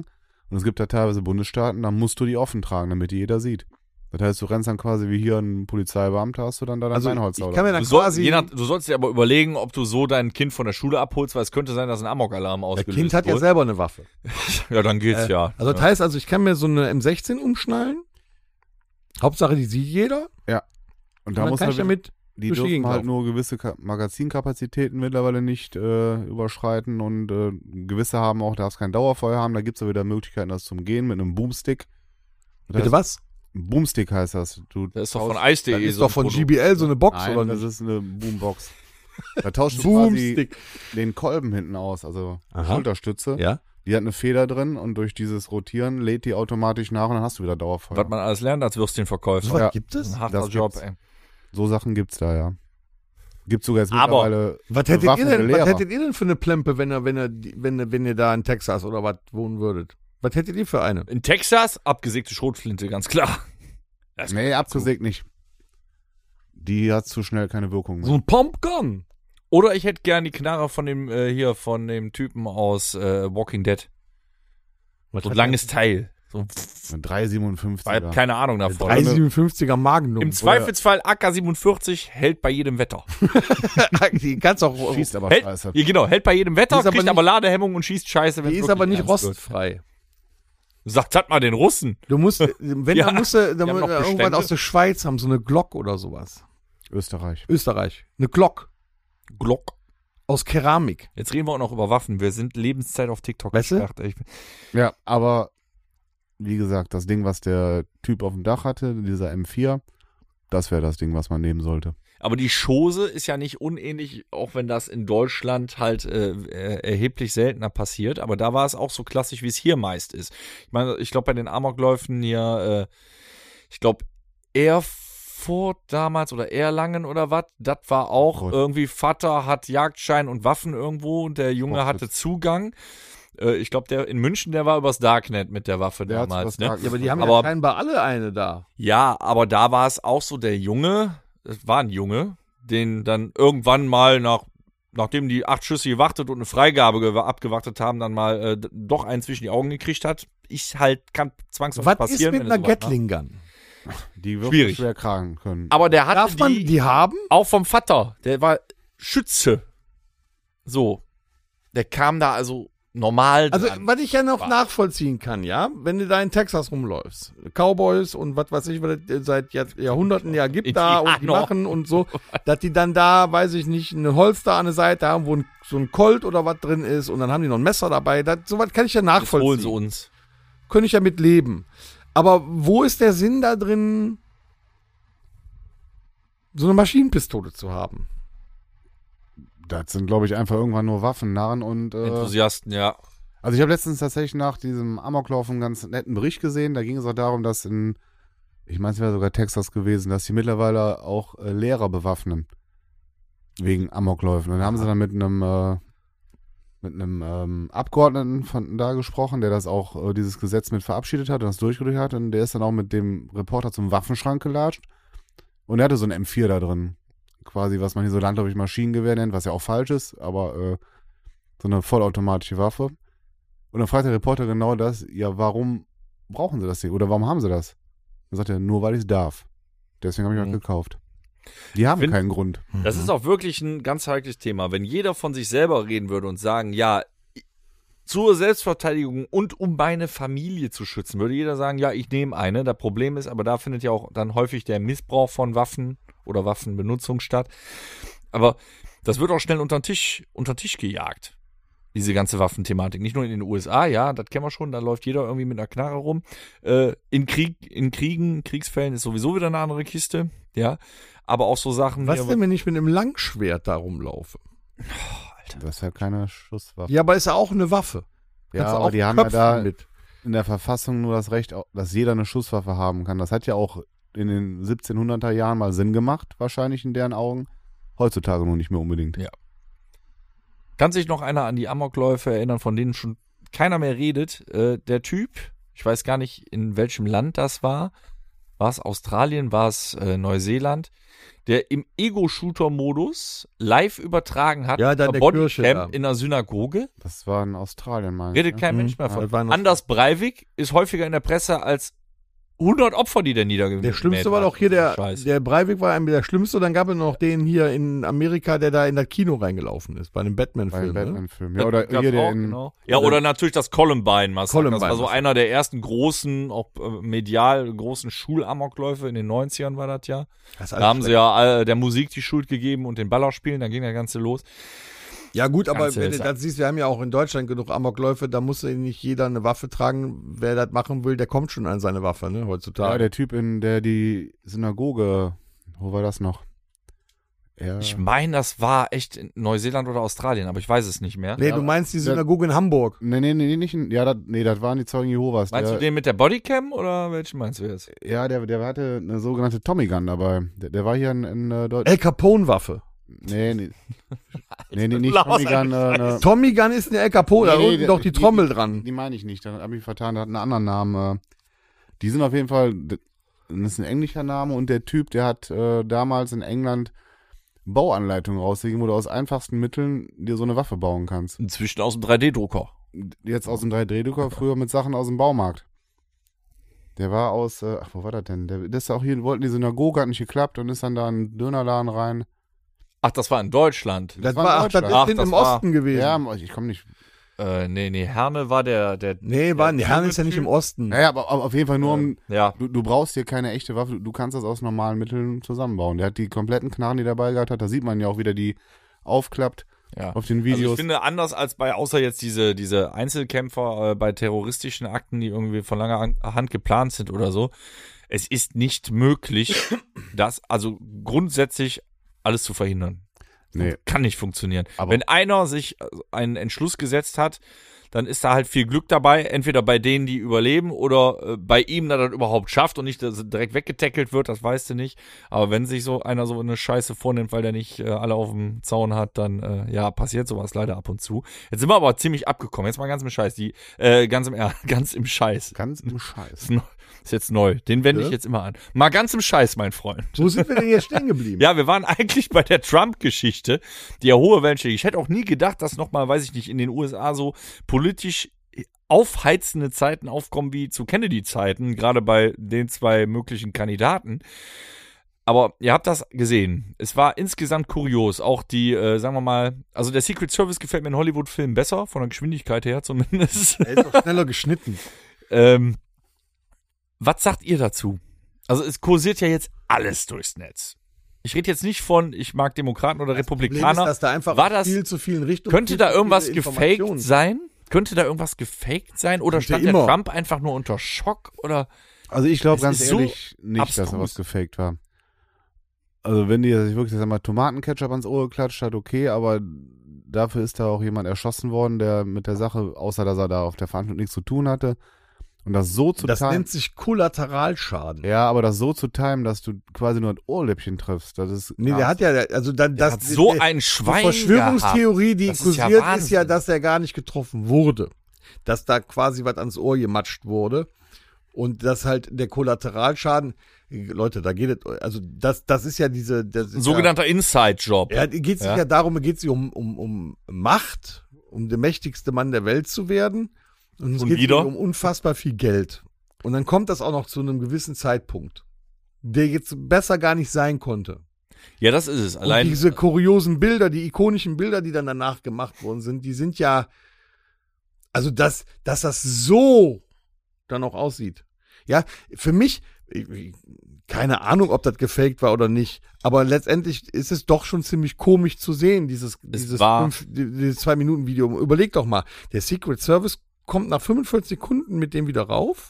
Und es gibt da teilweise Bundesstaaten, da musst du die offen tragen, damit die jeder sieht. Das heißt, du rennst dann quasi wie hier ein Polizeibeamter, hast du dann da dein Beinholz. Ich kann mir dann Du sollst dir aber überlegen, ob du so dein Kind von der Schule abholst, weil es könnte sein, dass ein Amok-Alarm ausgelöst wird. Das Kind hat ja selber eine Waffe. Ja, dann geht's ja. Also das heißt, ich kann mir so eine M16 umschnallen. Hauptsache, die sieht jeder. Ja. Und da dann muss kann ich damit die durch die dürfen Gegend halt laufen. nur gewisse Magazinkapazitäten mittlerweile nicht überschreiten und gewisse haben auch, darfst kein Dauerfeuer haben. Da gibt es aber wieder Möglichkeiten, das zu umgehen mit einem Boomstick. Bitte was? Boomstick heißt das. Das ist doch von Ice.de. Das ist doch von GBL so eine Box, Nein, oder das nicht? ist eine Boombox. Da tauschst du quasi Boomstick. den Kolben hinten aus, also Aha. Schulterstütze. Ja. Die hat eine Feder drin und durch dieses Rotieren lädt die automatisch nach und dann hast du wieder Dauerfeuer. Was man alles lernt als Würstchenverkäufer. So was Ja. gibt Das ist es? ein harter Das Job, gibt's. ey. So Sachen gibt's da, ja. Gibt's sogar jetzt Aber- mittlerweile Was hättet, ihr bewaffnete denn, Lehrer. was hättet ihr denn für eine Plempe, wenn ihr da in Texas oder was wohnen würdet? Was hättet ihr für eine? In Texas, abgesägte Schrotflinte, ganz klar. Das Nee, abgesägt nicht. Die hat zu schnell keine Wirkung mehr. So ein Pumpgun. Oder ich hätte gern die Knarre von dem von dem Typen aus Walking Dead. Was So ein hat langes Teil. So, Eine 357er. keine Ahnung davon. 357er Magnum. Im Zweifelsfall AK-47 hält bei jedem Wetter. Die kannst auch. Schießt aber Hält, scheiße. ja, genau, hält bei jedem Wetter, Die ist aber kriegt nicht- aber Ladehemmung und schießt scheiße, wenn Die es ist aber wirklich nicht ernst wird. rostfrei. Sagt das mal den Russen. Du musst, wenn Ja, dann musst du die haben noch irgendwas Bestände. aus der Schweiz haben, so eine Glock oder sowas. Österreich. Österreich. Eine Glock Glock. aus Keramik. Jetzt reden wir auch noch über Waffen. Wir sind Lebenszeit auf TikTok Weißt du? gesperrt. ey. Ja, aber wie gesagt, das Ding, was der Typ auf dem Dach hatte, dieser M4, das wäre das Ding, was man nehmen sollte. Aber die Chose ist ja nicht unähnlich, auch wenn das in Deutschland halt erheblich seltener passiert. Aber da war es auch so klassisch, wie es hier meist ist. Ich meine, ich glaube, bei den Amokläufen hier, ich glaube, Erfurt damals oder Erlangen oder was, das war auch Gott. irgendwie, Vater hat Jagdschein und Waffen irgendwo und der Junge Gott, hatte das- Zugang. Ich glaube, der in München, der war übers Darknet mit der Waffe Der hat's damals. übers Ne? Darknet. Ja, aber die haben Aber- ja scheinbar alle eine da. Ja, aber da war es auch so, der Junge, es war ein Junge, den dann irgendwann mal nachdem die 8 Schüsse gewartet und eine Freigabe abgewartet haben, dann mal doch einen zwischen die Augen gekriegt hat. Kann zwangsläufig Was ist passieren. mit wenn einer du sowas Gatling Gun? Die wirklich Schwierig. schwer kragen können. machst. Aber der hatte Darf man die haben? auch vom Vater. Der war Schütze. So. Der kam da also normal Also, dran. was ich ja noch War. nachvollziehen kann, ja, wenn du da in Texas rumläufst, Cowboys und was weiß ich, was es seit Jahrhunderten ja gibt da und die Indianer. machen und so, dass die dann da, weiß ich nicht, eine Holster an der Seite haben, wo so ein Colt oder was drin ist und dann haben die noch ein Messer dabei. Sowas kann ich ja Das holen nachvollziehen. sie uns. Könnte ich ja mit leben. Aber wo ist der Sinn da drin, so eine Maschinenpistole zu haben? Das sind, glaube ich, einfach irgendwann nur Waffennarren und Enthusiasten, ja. also ich habe letztens tatsächlich nach diesem Amoklauf einen ganz netten Bericht gesehen. Da ging es auch darum, dass ich meine, es wäre sogar Texas gewesen, dass sie mittlerweile auch Lehrer bewaffnen. Wegen Amokläufen. Und da haben sie dann mit einem Abgeordneten von da gesprochen, der das auch, dieses Gesetz mit verabschiedet hat und das durchgedrückt hat. Und der ist dann auch mit dem Reporter zum Waffenschrank gelatscht. Und er hatte so ein M4 da drin. Quasi, was man hier so landläufig Maschinengewehr nennt, was ja auch falsch ist, aber so eine vollautomatische Waffe. Und dann fragt der Reporter genau das, ja, warum brauchen sie das Ding? Oder warum haben sie das? Dann sagt er, nur weil ich es darf. Deswegen habe ich Mhm. mal gekauft. Die haben Find- keinen Grund. Das ist auch wirklich ein ganz heikles Thema. Wenn jeder von sich selber reden würde und sagen, ja, zur Selbstverteidigung und um meine Familie zu schützen, würde jeder sagen, ja, ich nehme eine. Das Problem ist, aber da findet ja auch dann häufig der Missbrauch von Waffen oder Waffenbenutzung statt. Aber das wird auch schnell unter den Tisch gejagt. Diese ganze Waffenthematik. Nicht nur in den USA, ja, das kennen wir schon, da läuft jeder irgendwie mit einer Knarre rum. In Kriegsfällen ist sowieso wieder eine andere Kiste, ja. Aber auch so Sachen. Was hier, denn, wenn ich mit einem Langschwert da rumlaufe? Das ist ja keine Schusswaffe. Ja, aber ist ja auch eine Waffe. Ja, Kannst du aber auch die haben ja köpfen da mit. in der Verfassung nur das Recht, dass jeder eine Schusswaffe haben kann. Das hat ja auch in den 1700er Jahren mal Sinn gemacht, wahrscheinlich in deren Augen. Heutzutage nur nicht mehr unbedingt. Ja. Kann sich noch einer an die Amokläufe erinnern, von denen schon keiner mehr redet? Der Typ, ich weiß gar nicht, in welchem Land das war, war es Australien, war es Neuseeland, der im Ego-Shooter-Modus live übertragen hat, Ja, da in der Kirche, Bodycam ja. in einer Synagoge. Das war in Australien, meine ich. Redet kein Mensch mehr Ja, von. das war noch- Anders Breivik ist häufiger in der Presse als 100 Opfer, die der niedergemäht Der Schlimmste war hat. doch hier Scheiß. der Breivik war der Schlimmste, dann gab es noch den hier in Amerika, der da in das Kino reingelaufen ist, bei einem Bei Batman-Film. dem Ne? Batman-Film. Ja, oder Gab's hier der auch, in. genau. Ja, oder natürlich das Columbine-Massaker. Das war so Columbine-Massaker. einer der ersten großen, auch medial großen Schulamokläufe in den 90ern war das ja. Das ist Da alles haben sie ja der Musik die Schuld gegeben und den Ballerspielen, dann ging der Ganze los. Ja gut, aber Ganze wenn du ist- das siehst, wir haben ja auch in Deutschland genug Amokläufe, da muss ja nicht jeder eine Waffe tragen. Wer das machen will, der kommt schon an seine Waffe, ne, Ja, heutzutage. der Typ, der die Synagoge. Wo war das noch? Ja. Ich meine, das war echt in Neuseeland oder Australien, aber ich weiß es nicht mehr. Nee, Ja, du meinst die der- Synagoge in Hamburg. Nee, nicht. Ja, das waren die Zeugen Jehovas. Meinst du den mit der Bodycam oder welchen meinst du jetzt? Ja, der hatte eine sogenannte Tommy Gun dabei. Der war hier in Deutschland. El Capone-Waffe. Nee, nicht Lass Tommy Gun. Tommy Gun ist eine El Capone, da Nee, unten doch die Trommel dran. Die meine ich nicht, da habe ich vertan, der hat einen anderen Namen. Die sind auf jeden Fall, das ist ein englischer Name und der Typ, der hat damals in England Bauanleitungen rausgegeben, wo du aus einfachsten Mitteln dir so eine Waffe bauen kannst. Inzwischen aus dem 3D-Drucker. Jetzt aus dem 3D-Drucker, früher mit Sachen aus dem Baumarkt. Der war aus, wo war das denn? Der ist auch hier, wollten die Synagoge, hat nicht geklappt und ist dann da in einen Dönerladen rein. Ach, das war in Deutschland. Das war war, in ach, das Deutschland. ist Ach, im das war- Osten gewesen. Ja, ich komme nicht. Nee, Herne war der Nee, Herne ist ja nicht im Osten. Naja, aber auf jeden Fall nur um. ja. Du brauchst hier keine echte Waffe, du kannst das aus normalen Mitteln zusammenbauen. Der hat die kompletten Knarren, die er dabei gehabt hat, da sieht man ja auch wieder, die aufklappt Ja. auf den Also ich Videos. finde, anders als außer jetzt diese Einzelkämpfer bei terroristischen Akten, die irgendwie von langer Hand geplant sind oder so, es ist nicht möglich, das, also grundsätzlich alles zu verhindern. Nee. Kann nicht funktionieren. Aber- Wenn einer sich einen Entschluss gesetzt hat, dann ist da halt viel Glück dabei, entweder bei denen, die überleben oder bei ihm, der das überhaupt schafft und nicht dass er direkt weggetackelt wird, das weißt du nicht. Aber wenn sich so einer so eine Scheiße vornimmt, weil der nicht alle auf dem Zaun hat, dann ja, passiert sowas leider ab und zu. Jetzt sind wir aber ziemlich abgekommen. Jetzt mal ganz im Scheiß. Ganz im Scheiß. Ganz im Scheiß. Ist jetzt neu. Den wende Ja. ich jetzt immer an. Mal ganz im Scheiß, mein Freund. Wo sind wir denn hier stehen geblieben? Ja, wir waren eigentlich bei der Trump-Geschichte, die ja hohe Wellen schlägt. Ich hätte auch nie gedacht, dass nochmal, weiß ich nicht, in den USA so politisch aufheizende Zeiten aufkommen wie zu Kennedy-Zeiten, gerade bei den zwei möglichen Kandidaten. Aber ihr habt das gesehen. Es war insgesamt kurios. Auch die, sagen wir mal, also der Secret Service gefällt mir in Hollywood-Filmen besser, von der Geschwindigkeit her zumindest. Er ist doch schneller geschnitten. Was sagt ihr dazu? Also es kursiert ja jetzt alles durchs Netz. Ich rede jetzt nicht von, ich mag Demokraten oder Problem Republikaner. ist, dass da einfach War das- viel zu vielen Richtungen. Könnte viel da zu irgendwas viele gefaked Informationen. sein? Könnte da irgendwas gefaked sein? Oder Könnte stand der immer. Trump einfach nur unter Schock? Oder Also ich glaube Es ganz ist so ehrlich nicht, dass da abstrus. was gefaked war. Also wenn die sich wirklich sag mal, Tomatenketchup ans Ohr geklatscht hat, okay, aber dafür ist da auch jemand erschossen worden, der mit der Sache, außer dass er da auf der Veranstaltung nichts zu tun hatte. Und das so zu Das timen. nennt sich Kollateralschaden. Ja, aber das so zu timen, dass du quasi nur ein Ohrläppchen triffst, das ist. Nee, der hat ja, also dann, der das hat so die ein Schwein Verschwörungstheorie, die Das ist ja kursiert, ist Wahnsinn. ja, dass er gar nicht getroffen wurde. Dass da quasi was ans Ohr gematscht wurde. Und dass halt der Kollateralschaden, Leute, da geht es, also das ist ja diese, das gehabt. ist Ein sogenannter Inside-Job. ja, geht sich Ja. ja darum, geht sich um Macht, um der mächtigste Mann der Welt zu werden. Und es Und geht wieder? sich um unfassbar viel Geld. Und dann kommt das auch noch zu einem gewissen Zeitpunkt, der jetzt besser gar nicht sein konnte. Ja, das ist es. Allein Und diese kuriosen Bilder, die ikonischen Bilder, die dann danach gemacht worden sind, die sind ja, also dass das so dann auch aussieht. Ja, für mich, keine Ahnung, ob das gefaked war oder nicht, aber letztendlich ist es doch schon ziemlich komisch zu sehen, dieses Es war- dieses 2-Minuten-Video. Überleg doch mal, der Secret Service kommt nach 45 Sekunden mit dem wieder rauf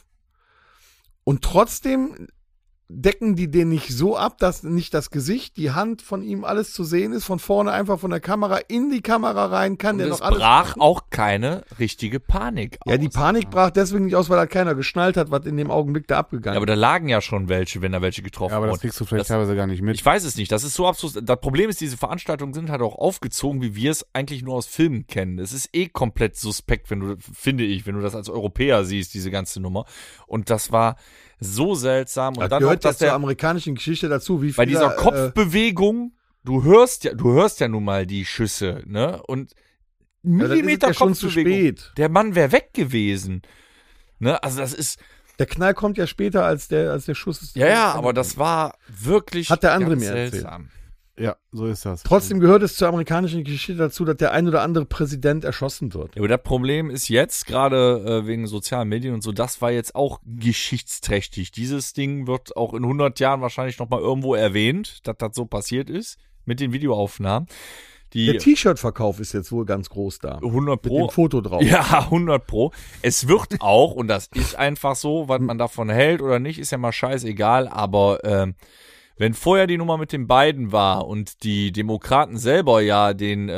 und trotzdem decken die den nicht so ab, dass nicht das Gesicht, die Hand von ihm alles zu sehen ist, von vorne einfach von der Kamera in die Kamera rein kann, und der es noch alles brach machen. auch keine richtige Panik Ja, die aus. Panik brach deswegen nicht aus, weil halt keiner geschnallt hat, was in dem Augenblick da abgegangen Ja, aber da lagen ja schon welche, wenn da welche getroffen Ja, aber das wurden. kriegst du vielleicht Das- teilweise gar nicht mit. Ich weiß es nicht, das ist so absurd. Das Problem ist, diese Veranstaltungen sind halt auch aufgezogen, wie wir es eigentlich nur aus Filmen kennen. Es ist eh komplett suspekt, finde ich, wenn du das als Europäer siehst, diese ganze Nummer. Und das war so seltsam. Und Das dann gehört noch, ja zur amerikanischen Geschichte dazu. Wie bei viele, dieser Kopfbewegung, du hörst ja nun mal die Schüsse, ne? Und Millimeter ja schon zu Kopfbewegung. spät. Der Mann wäre weg gewesen. Ne? Also das ist, Der Knall kommt ja später als der Schuss ist. ja, aber das war wirklich Hat der andere ganz mir erzählt. seltsam. Ja, so ist das. Trotzdem gehört es zur amerikanischen Geschichte dazu, dass der ein oder andere Präsident erschossen wird. Ja, aber das Problem ist jetzt, gerade wegen sozialen Medien und so, das war jetzt auch geschichtsträchtig. Dieses Ding wird auch in 100 Jahren wahrscheinlich noch mal irgendwo erwähnt, dass das so passiert ist, mit den Videoaufnahmen. Der T-Shirt-Verkauf ist jetzt wohl ganz groß da. 100 Mit Pro. dem Foto drauf. Ja, 100 Pro. Es wird auch, und das ist einfach so, was man davon hält oder nicht, ist ja mal scheißegal, aber wenn vorher die Nummer mit den beiden war und die Demokraten selber ja den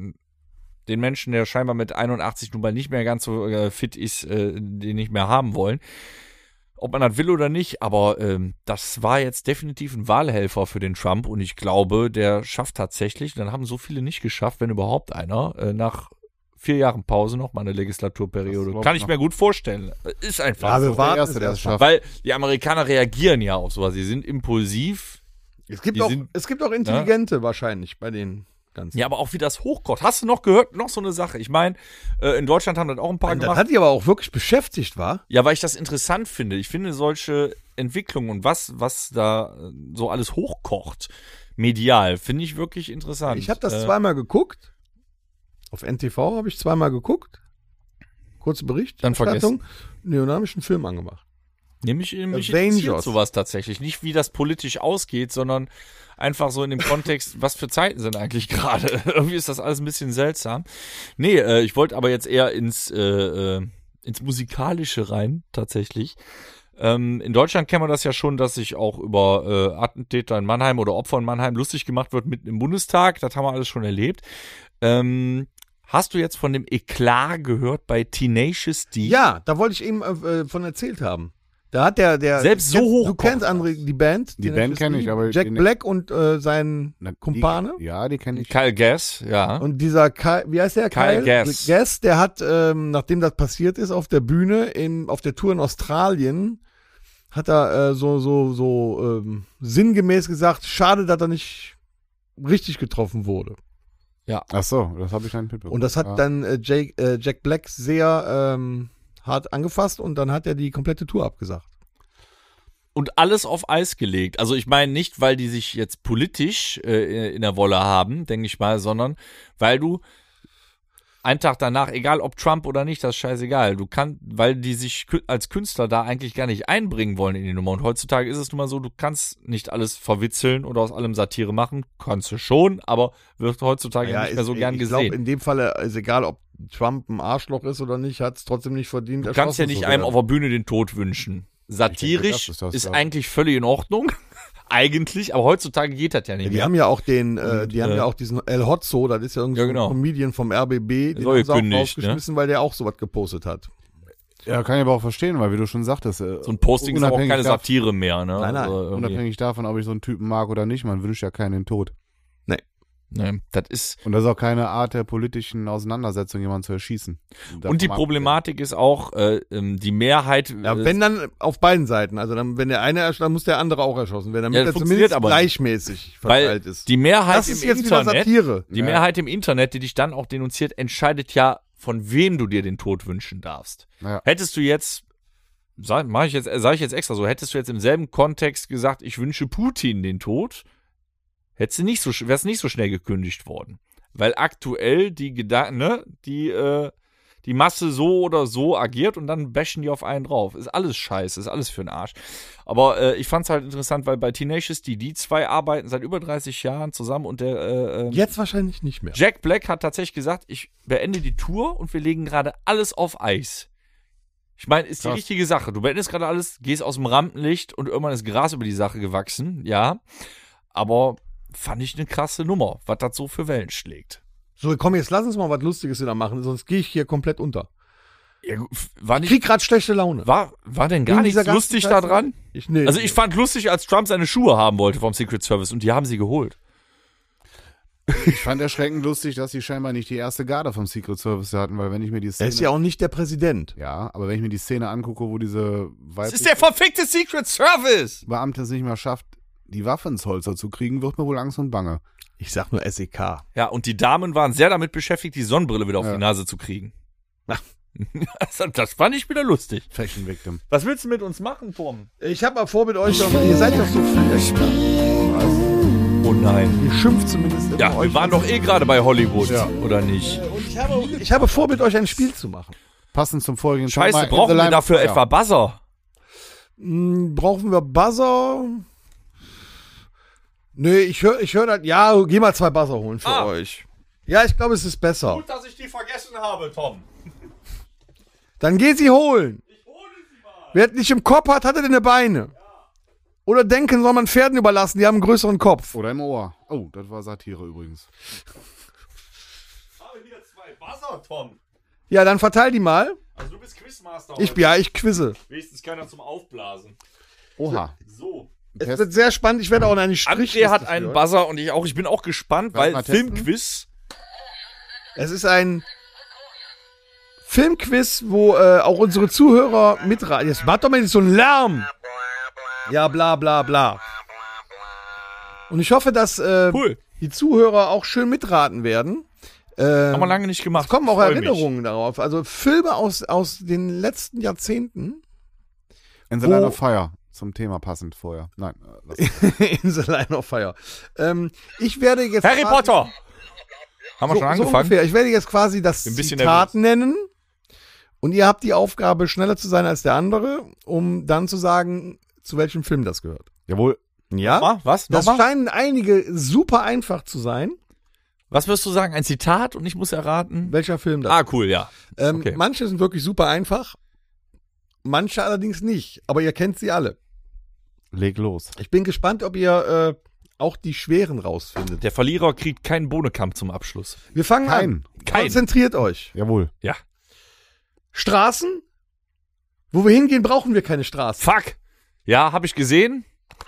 Menschen, der scheinbar mit 81 nun mal nicht mehr ganz so fit ist, den nicht mehr haben wollen, ob man das will oder nicht, aber das war jetzt definitiv ein Wahlhelfer für den Trump und ich glaube, der schafft tatsächlich, dann haben so viele nicht geschafft, wenn überhaupt einer, nach 4 Jahren Pause noch mal eine Legislaturperiode. Kann ich mir gut vorstellen. Ist einfach Ja, wir so. warten der Erste, der es schafft. Weil die Amerikaner reagieren ja auf sowas. Sie sind impulsiv. Es gibt Die auch, sind- es gibt auch Intelligente wahrscheinlich bei den ganzen. Ja, aber auch wie das hochkocht. Hast du noch gehört? Noch so eine Sache. Ich meine, in Deutschland haben das auch ein paar Das gemacht. hat die aber auch wirklich beschäftigt, war. Ja, weil ich das interessant finde. Ich finde solche Entwicklungen und was da so alles hochkocht, medial, finde ich wirklich interessant. Ich habe das zweimal geguckt. Auf NTV habe ich zweimal geguckt. Kurze Berichterstattung. Nee, und dann habe ich einen Film angemacht. Mich Avengers. interessiert sowas tatsächlich. Nicht, wie das politisch ausgeht, sondern einfach so in dem Kontext, was für Zeiten sind eigentlich gerade. Irgendwie ist das alles ein bisschen seltsam. Nee, ich wollte aber jetzt eher ins Musikalische rein, tatsächlich. In Deutschland kennen wir das ja schon, dass sich auch über Attentäter in Mannheim oder Opfer in Mannheim lustig gemacht wird mitten im Bundestag. Das haben wir alles schon erlebt. Hast du jetzt von dem Eklat gehört bei Tenacious D? Ja, da wollte ich eben von erzählt haben. Da hat der Selbst so hoch Du kennst kocht André, die Band? Die Band kenne ich, aber Jack die- Black und sein Kumpane. Ja, die kenne ich. Kyle Gass, ja. Und dieser wie heißt der? Kyle Gass. Gass, der hat, nachdem das passiert ist, auf der Bühne, auf der Tour in Australien, hat er so sinngemäß gesagt, schade, dass er nicht richtig getroffen wurde. Ach so, das habe ich dann mitbekommen. Und das hat dann Jack Black sehr hart angefasst und dann hat er die komplette Tour abgesagt. Und alles auf Eis gelegt. Also ich meine nicht, weil die sich jetzt politisch in der Wolle haben, denke ich mal, sondern weil du einen Tag danach, egal ob Trump oder nicht, das ist scheißegal. Weil die sich als Künstler da eigentlich gar nicht einbringen wollen in die Nummer. Und heutzutage ist es nun mal so, du kannst nicht alles verwitzeln oder aus allem Satire machen. Kannst du schon, aber wird heutzutage nicht mehr so gern ich gesehen. glaube, in dem Falle ist egal, ob Trump ein Arschloch ist oder nicht, hat es trotzdem nicht verdient. Du kannst ja erschossen nicht zu einem werden. auf der Bühne den Tod wünschen. Satirisch das ist das, ist ja. eigentlich völlig in Ordnung. Eigentlich, aber heutzutage geht das ja nicht Ja, die mehr. haben ja auch haben ja auch diesen El Hotzo, das ist ja irgendwie Ja, so genau. ein Comedian vom RBB, den soll haben sie auch gekündigt, rausgeschmissen, weil der auch sowas gepostet hat. Ja, kann ich aber auch verstehen, weil wie du schon sagtest, So ein Posting ist aber auch unabhängig keine davon- Satire mehr, ne? Nein, nein. Also irgendwie- unabhängig davon, ob ich so einen Typen mag oder nicht, man wünscht ja keinen den Tod. Ne, das ist. Und das ist auch keine Art der politischen Auseinandersetzung, jemanden zu erschießen. Und die Problematik ist auch, die Mehrheit. Ja, wenn dann auf beiden Seiten, also dann, wenn der eine dann muss der andere auch erschossen werden, damit Ja, er das funktioniert zumindest aber nicht. gleichmäßig weil verteilt ist. die Mehrheit Das im ist jetzt wieder Internet, Satire. die Mehrheit im Internet, die dich dann auch denunziert, entscheidet ja, von wem du dir den Tod wünschen darfst. Ja. Hättest du jetzt, sag ich jetzt extra so, hättest du jetzt im selben Kontext gesagt, ich wünsche Putin den Tod, wär's nicht so schnell gekündigt worden. Weil aktuell die Gedanken, ne, die Masse so oder so agiert und dann bashen die auf einen drauf. Ist alles scheiße, ist alles für den Arsch. Aber ich fand's halt interessant, weil bei Tenacious D, die zwei arbeiten seit über 30 Jahren zusammen und der Jetzt wahrscheinlich nicht mehr. Jack Black hat tatsächlich gesagt, ich beende die Tour und wir legen gerade alles auf Eis. Ich meine, ist die Krass. richtige Sache. Du beendest gerade alles, gehst aus dem Rampenlicht und irgendwann ist Gras über die Sache gewachsen, ja. Aber fand ich eine krasse Nummer, was das so für Wellen schlägt. So, komm, jetzt lass uns mal was Lustiges wieder machen, sonst gehe ich hier komplett unter. Ja, war Ich krieg gerade schlechte Laune. war denn gar Wegen nichts dieser ganzen lustig Scheiße. da dran? Nee, Also ich fand lustig, als Trump seine Schuhe haben wollte vom Secret Service und die haben sie geholt. Ich fand erschreckend lustig, dass sie scheinbar nicht die erste Garde vom Secret Service hatten, weil wenn ich mir die Er Szene... ist ja auch nicht der Präsident. Ja, aber wenn ich mir die Szene angucke, wo diese Das ist der verfickte Secret Service! Beamte es nicht mehr schafft, die Waffe ins Holster zu kriegen, wird mir wohl Angst und Bange. Ich sag nur SEK. Ja, und die Damen waren sehr damit beschäftigt, die Sonnenbrille wieder auf Ja. die Nase zu kriegen. Das fand ich wieder lustig. Fashion Victim. Was willst du mit uns machen, Tom? Ich habe mal vor mit euch, ihr seid doch so frech. Oh nein. Ihr schimpft zumindest immer Ja, wir waren doch eh gerade bei Hollywood, oder nicht? Und ich habe vor, mit euch ein Spiel zu machen. Passend zum folgenden Scheiße, Thema, brauchen In the wir Line of dafür Fire. etwa Buzzer? Brauchen wir Buzzer? Nö, ich hör das. Ja, geh mal 2 Buzzer holen für euch. Ja, ich glaube, es ist besser. dass ich die vergessen habe, Tom. Dann geh sie holen. Ich hole sie mal. Wer es nicht im Kopf hat, hat er in den Beine. Oder denken, soll man Pferden überlassen, die haben einen größeren Kopf. Oder im Ohr. Oh, das war Satire übrigens. Ich habe hier 2 Buzzer, Tom. Ja, dann verteil die mal. Also du bist Quizmaster. Ich quizze. Wenigstens keiner zum Aufblasen. Oha. So. Es wird sehr spannend. Ich werde auch in eine Strich. André hat einen Buzzer und ich auch. Ich bin auch gespannt, weil mal testen? Filmquiz. Es ist ein Filmquiz, wo auch unsere Zuhörer mitraten. Jetzt macht doch mal nicht so einen Lärm. Ja, bla bla bla. Und ich hoffe, dass Cool. die Zuhörer auch schön mitraten werden. Haben wir lange nicht gemacht. Es kommen auch Freu mich. Erinnerungen darauf. Also Filme aus den letzten Jahrzehnten. In the Line of Fire. Zum Thema passend vorher. Nein. In the Line of Fire. Ich werde jetzt Harry quasi- Potter. Haben wir schon So angefangen? ungefähr. Ich werde jetzt quasi das Bin ein bisschen Zitat nennen. Und ihr habt die Aufgabe, schneller zu sein als der andere, um dann zu sagen, zu welchem Film das gehört. Jawohl. Ja? Was? Das Nochmal? scheinen einige super einfach zu sein. Was wirst du sagen? Ein Zitat und ich muss erraten? Welcher Film das Ah, cool, ja. okay. Manche sind wirklich super einfach. Manche allerdings nicht. Aber ihr kennt sie alle. Leg los. Ich bin gespannt, ob ihr auch die schweren rausfindet. Der Verlierer kriegt keinen Bohnenkamm zum Abschluss. Wir fangen Kein. an. Konzentriert euch. Jawohl. Ja. Straßen? Wo wir hingehen, brauchen wir keine Straßen. Fuck. Ja, habe ich gesehen.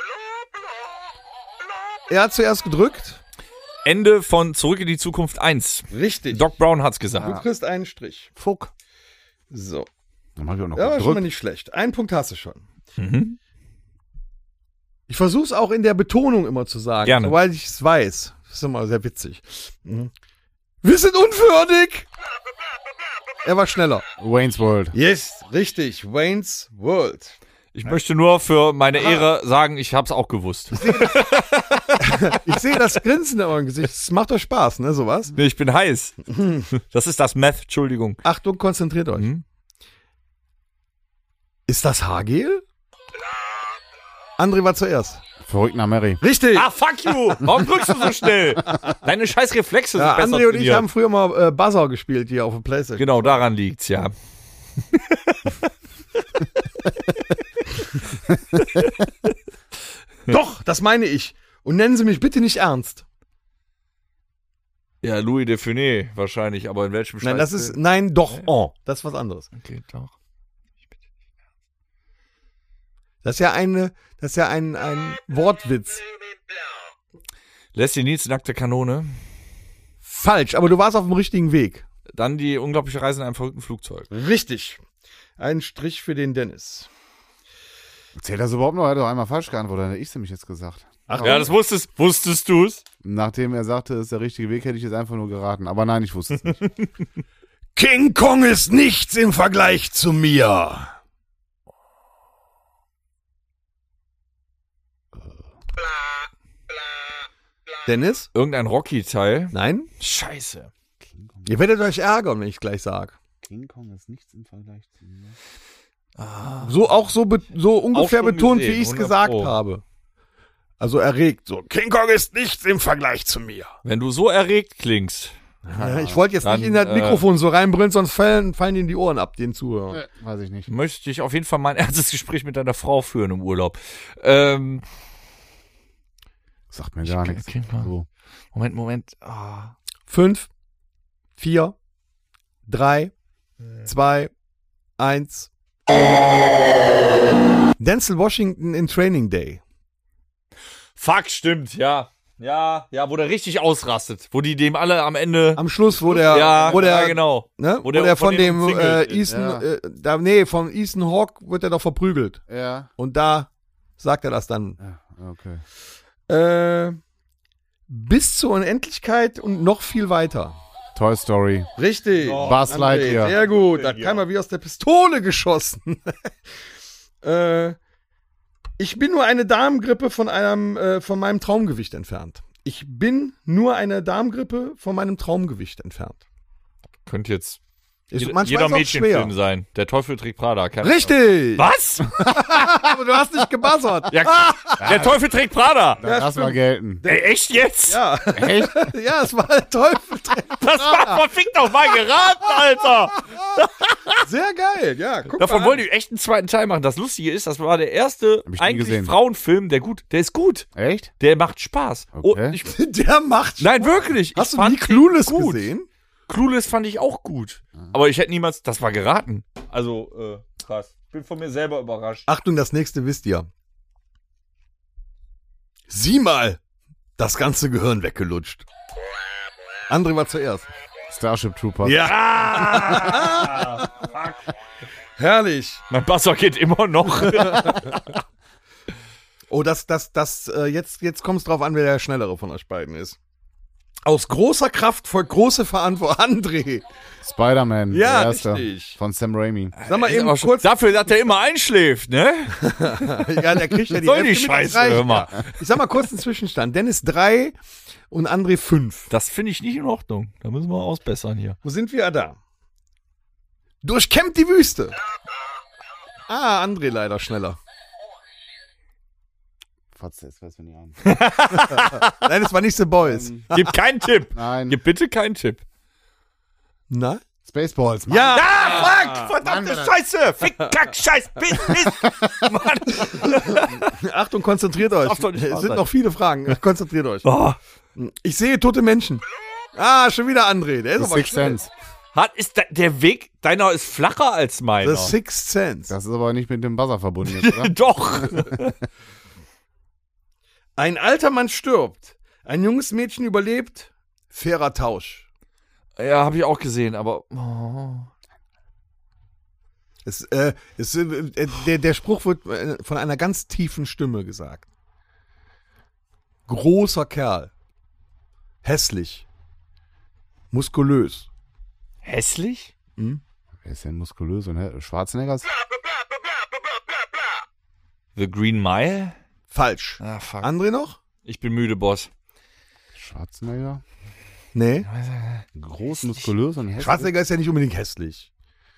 Er hat zuerst gedrückt. Ende von Zurück in die Zukunft 1. Richtig. Doc Brown hat's Du gesagt. kriegst einen Strich. Fuck. So. Dann hab ich auch noch Ja, war schon mal gedrückt. nicht schlecht. Einen Punkt hast du schon. Mhm. Ich versuche es auch in der Betonung immer zu sagen, Gerne. weil ich es weiß. Das ist immer sehr witzig. Mhm. Wir sind unwürdig! Er war schneller. Wayne's World. Yes, richtig. Wayne's World. Ich möchte nur für meine Ehre sagen, ich hab's auch gewusst. Ich sehe das Grinsen in eurem Gesicht. Es macht euch Spaß, ne, sowas? Nee, ich bin heiß. Das ist das Meth, Entschuldigung. Achtung, konzentriert euch. Mhm. Ist das Haargel? André war zuerst. Verrückt nach Mary. Richtig! Ah, fuck you! Warum drückst du so schnell? Deine scheiß Reflexe sind Ja, besser André und ich trainiert. haben früher mal Buzzer gespielt hier auf der Playstation. Genau, daran liegt's, ja. Doch, das meine ich. Und nennen Sie mich bitte nicht ernst. Ja, Louis de Funès wahrscheinlich, aber in welchem Nein, das ist, nein, doch, oh, das ist was anderes. Okay, doch. Das ist ja ein Wortwitz. Leslie Niels, nackte Kanone. Falsch, aber du warst auf dem richtigen Weg. Dann die unglaubliche Reise in einem verrückten Flugzeug. Richtig. Ein Strich für den Dennis. Zählt das überhaupt noch? Er hat doch einmal falsch geantwortet. Dann hätte ich es nämlich jetzt gesagt. Ach, Ja, das wusstest du's? Nachdem er sagte, es ist der richtige Weg, hätte ich es einfach nur geraten. Aber nein, ich wusste es nicht. King Kong ist nichts im Vergleich zu mir. Dennis? Irgendein Rocky-Teil. Nein? Scheiße. Ihr werdet euch ärgern, wenn ich gleich sage. King Kong ist nichts im Vergleich zu mir. So so ungefähr schon betont, gesehen, wie ich es 100 gesagt Pro. habe. Also erregt. So, King Kong ist nichts im Vergleich zu mir. Wenn du so erregt klingst. Ja, ich wollte jetzt Dann, nicht in das Mikrofon so reinbrüllen, sonst fallen ihnen die Ohren ab, den Zuhörern. Weiß ich nicht. Möchte ich auf jeden Fall mein erstes Gespräch mit deiner Frau führen im Urlaub. Sagt mir gar nichts. King Kong. So. Moment. Ah. 5, 4, 3, 2, 1. Denzel Washington in Training Day. Fuck, stimmt, ja. Ja, wo der richtig ausrastet. Wo die dem alle am Ende... Am Schluss, wo der, genau. ne, Wo wo der der von von dem dem umzingelt Ethan, von Ethan Hawke wird er doch verprügelt. Ja. Und da sagt er das dann. Ja, okay. Bis zur Unendlichkeit und noch viel weiter. Toy Story. Richtig. Buzz André, Lightyear. Sehr gut. Da kam er wie aus der Pistole geschossen. Ich bin nur eine Darmgrippe von meinem Traumgewicht entfernt. Ich bin nur eine Darmgrippe von meinem Traumgewicht entfernt. Könnte jetzt Manchmal jeder ist auch Mädchenfilm schwer. sein. Der Teufel trägt Prada. Keine Richtig. Was? Aber du hast nicht gebuzzert. Ja, der Teufel trägt Prada. Lass mal gelten. Ey, echt jetzt? Ja. Echt? Ja, es war der Teufel. Das war verfickt noch mal geraten, Alter. Sehr geil. Ja, guck Davon mal. wollen die echt einen zweiten Teil machen. Das Lustige ist, das war der erste Hab ich nie eigentlich gesehen. Frauenfilm, der ist gut. Echt? Der macht Spaß. Okay. Der macht. Nein, wirklich. Hast Ich du nie fand Clueless den gut. gesehen? Clueless fand ich auch gut. Aber ich hätte niemals, das war geraten. Also, krass. Bin von mir selber überrascht. Achtung, das nächste wisst ihr. Sieh mal, das ganze Gehirn weggelutscht. André war zuerst. Starship Troopers. Ja. Herrlich. Mein Buzzer geht immer noch. Oh, jetzt kommt's drauf an, wer der Schnellere von euch beiden ist. Aus großer Kraft folgt große Verantwortung. André. Spider-Man. Ja, der erste. richtig. Von Sam Raimi. Sag mal eben Aber schon- kurz. Dafür, dass der immer einschläft, ne? Ja, der kriegt ja die Soll die Hälfte mit, das Scheiße, reicht hör mal. ja. Ich sag mal kurz den Zwischenstand. Dennis 3 und André 5. Das finde ich nicht in Ordnung. Da müssen wir ausbessern hier. Wo sind wir da? Durchkämmt die Wüste. Ah, André leider schneller. Fotze, jetzt weiß ich nicht an. Nein, es war nicht The Boys. Gib keinen Tipp. Nein. Gib bitte keinen Tipp. Na? Spaceballs. Mann. Ja! Ah, fuck! Verdammte Scheiße! Fick, Kack, Scheiß, Piss, Mann! Achtung, konzentriert euch. darf doch nicht wahr Es sind sein. noch viele Fragen. Konzentriert euch. Oh. Ich sehe tote Menschen. Ah, schon wieder André. Der ist The aber Sixth schnell. Sense. Der Weg deiner ist flacher als meiner. The Sixth Sense. Das ist aber nicht mit dem Buzzer verbunden, jetzt, oder? Doch. Ein alter Mann stirbt. Ein junges Mädchen überlebt. Fairer Tausch. Ja, habe ich auch gesehen, aber. Oh. Der Spruch wird von einer ganz tiefen Stimme gesagt. Großer Kerl. Hässlich. Muskulös. Hässlich? Wer ist denn muskulös und Schwarzenegger? The Green Mile? Falsch. Ah, fuck. André noch? Ich bin müde, Boss. Schwarzenegger? Nee. Groß, muskulös und hässlich? Schwarzenegger ist ja nicht unbedingt hässlich.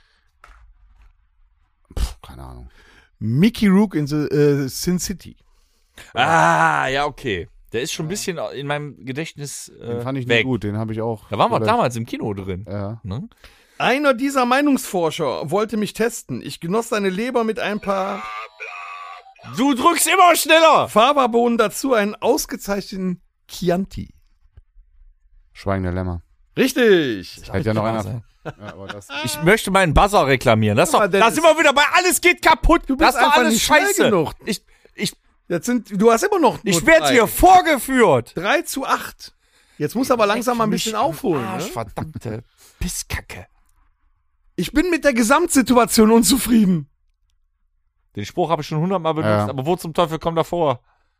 Keine Ahnung. Mickey Rourke in Sin City. Ah, ja, okay. Der ist schon ein bisschen in meinem Gedächtnis Den fand ich weg. nicht gut, den habe ich auch. Da waren wir vielleicht- damals im Kino drin. Ja. Ne? Einer dieser Meinungsforscher wollte mich testen. Ich genoss seine Leber mit ein paar Du drückst immer schneller! Fava-Bohnen, dazu einen ausgezeichneten Chianti. Schweigen der Lämmer. Richtig. Hätte ja noch einer. sein. Ja, aber das, Ich möchte meinen Buzzer reklamieren. Das ist doch, Aber da Dennis- sind wir wieder bei alles geht kaputt. Du das bist ist doch einfach alles nicht schnell scheiße. genug. Du hast immer noch nur Ich werde 3. hier vorgeführt. 3:8. Jetzt muss aber langsam mal ein bisschen aufholen. Arsch, Ne? verdammte Pisskacke. Ich bin mit der Gesamtsituation unzufrieden. Den Spruch habe ich schon 100-mal benutzt, Ja. aber wo zum Teufel kommt er vor?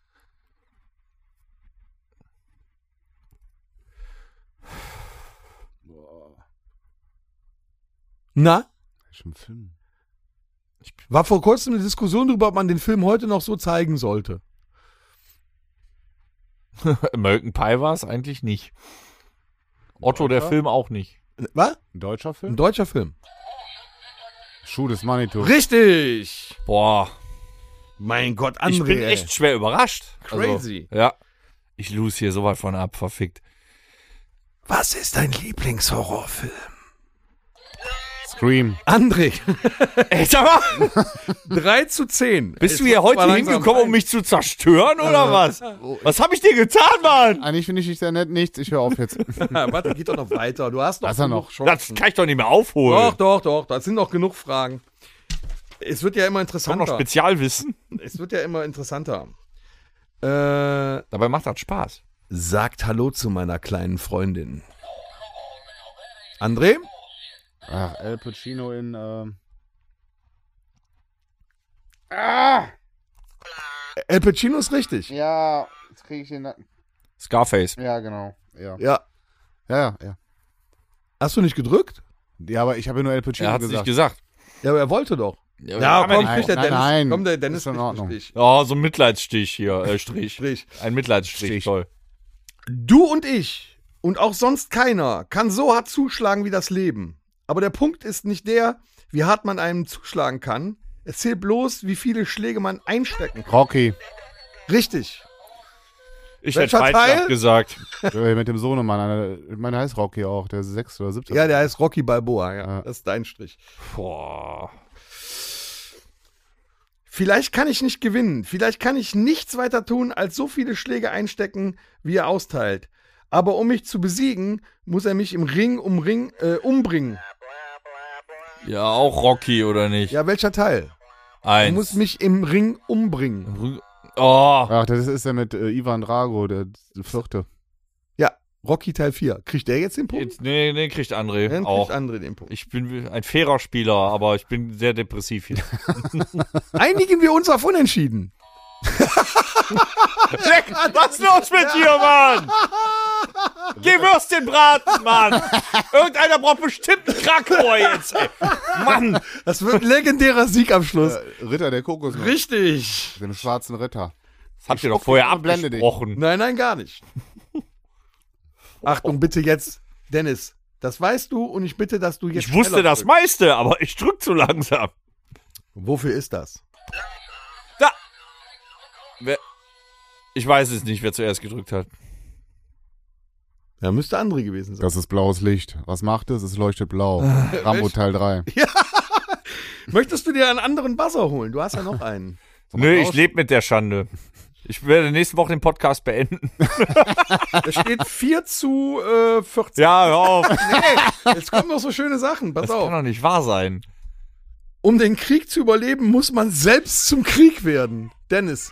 Na? Welchen Film? War vor kurzem eine Diskussion darüber, ob man den Film heute noch so zeigen sollte. American Pie war es eigentlich nicht. Otto, der Deutscher? Film auch nicht. Was? Ein deutscher Ein Film? deutscher Film. Schuh des Manitou. Richtig. Boah, Mein Gott, André. ich bin ey. echt schwer überrascht. Crazy. Also, ja, ich lose hier so weit von ab, verfickt. Was ist dein Lieblingshorrorfilm? Scream. André. Ey, sag mal, 3:10. bist du Es hier wird heute zwar langsam hingekommen, um rein. mich zu zerstören, oder was? Was habe ich dir getan, Mann? Eigentlich finde ich dich sehr nett. Nichts. Ich höre auf jetzt. Warte, geht doch noch weiter. Du hast noch Was er genug noch? Chancen. Das kann ich doch nicht mehr aufholen. Doch. Da sind noch genug Fragen. Es wird ja immer Kommt noch interessanter. Spezialwissen. Es wird ja immer interessanter. Dabei macht das Spaß. sagt Hallo zu meiner kleinen Freundin. André? Ach, Al Pacino in, El Pacino ist richtig. Ja, jetzt kriege ich den Nacken. Scarface. Ja, genau. Ja. Ja. Ja. Hast du nicht gedrückt? Ja, aber ich habe ja nur El Pacino Er hat es nicht gesagt. gesagt. Ja, aber er wollte doch. Ja, Ja, komm, Nein, kriegt der nein, Dennis. nein. Komm, der Dennis Ist in kriegt einen Ordnung. Stich. Oh, so ein Mitleidsstich hier, Strich. Strich. Ein Mitleidsstrich, Stich. toll. Du und ich und auch sonst keiner kann so hart zuschlagen wie das Leben. Aber der Punkt ist nicht der, wie hart man einem zuschlagen kann. Es zählt bloß, wie viele Schläge man einstecken kann. Rocky. Richtig. Ich Welcher hätte Teil? Fight gesagt. Mit dem Sohnemann. Ich meine, der heißt Rocky auch. Der ist 6. oder 7. Ja, der heißt Rocky Balboa. Ja. Ja. Das ist dein Strich. Boah. Vielleicht kann ich nicht gewinnen. Vielleicht kann ich nichts weiter tun, als so viele Schläge einstecken, wie er austeilt. Aber um mich zu besiegen, muss er mich im Ring umbringen. Ja, auch Rocky, oder nicht? Ja, welcher Teil? Er Eins. muss mich im Ring umbringen. Oh. Ach, das ist ja mit Ivan Drago, der 4. Ja, Rocky Teil 4. Kriegt der jetzt den Punkt? Jetzt, nee, kriegt André Dann auch. kriegt André den Punkt. Ich bin ein fairer Spieler, aber ich bin sehr depressiv hier. Einigen wir uns auf Unentschieden. Was ist los mit dir, Mann? Geh Würstchen braten, Mann. Irgendeiner braucht bestimmt einen Krakauer jetzt, ey. Mann. Das wird ein legendärer Sieg am Schluss. Ritter der Kokos. Richtig. Den schwarzen Ritter. Das habt ihr doch vorher blende dich. abgesprochen. Nein, gar nicht. Achtung, bitte jetzt, Dennis. Das weißt du und ich bitte, dass du jetzt. Ich wusste schneller das drückst. meiste, aber ich drück zu langsam. Wofür ist das? Da. Ich weiß es nicht, wer zuerst gedrückt hat. Ja, müsste André gewesen sein. Das ist blaues Licht. Was macht es? Es leuchtet blau. Rambo Teil 3. Möchtest du dir einen anderen Buzzer holen? Du hast ja noch einen. Nö, ich lebe mit der Schande. Ich werde nächste Woche den Podcast beenden. Da steht 4:14. Ja, hör auf. Nee, jetzt kommen noch so schöne Sachen. Pass Das auf. kann doch nicht wahr sein. Um den Krieg zu überleben, muss man selbst zum Krieg werden. Dennis.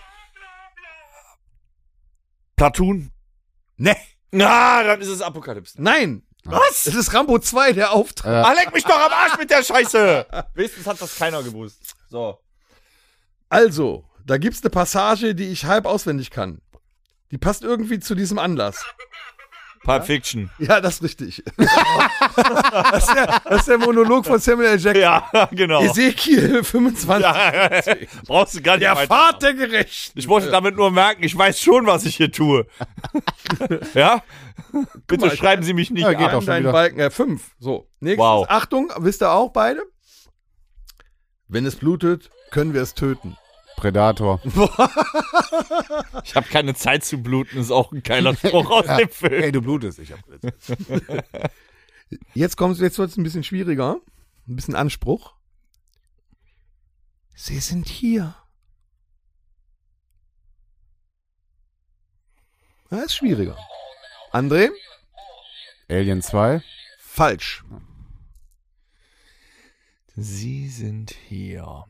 Platoon? Ne. Na, dann ist es Apokalypse. Nein. Was? Es ist Rambo 2, der Auftrag. Ah, leck mich doch am Arsch mit der Scheiße. Wenigstens hat das keiner gewusst. So. Also, da gibt's eine Passage, die ich halb auswendig kann. Die passt irgendwie zu diesem Anlass. Pulp Fiction. Ja, das ist richtig. das ist der Monolog von Samuel L. Jackson. Ja, genau. Ezekiel 25. Ja, brauchst du gar nicht Der weiter. Pfad der Gerechten. Ich wollte damit nur merken, ich weiß schon, was ich hier tue. Ja? Bitte mal, schreiben Sie mich nicht Ja, geht an. doch. schon Dein wieder. Balken, 5. So, nächstes. Wow. Achtung, wisst ihr auch beide? Wenn es blutet, können wir es töten. Predator. Ich habe keine Zeit zu bluten, ist auch ein geiler Spruch aus dem Film. Hey, du blutest. Ich hab Jetzt wird es ein bisschen schwieriger. Ein bisschen Anspruch. Sie sind hier. Das ist schwieriger. André? Alien 2. Falsch. Sie sind hier.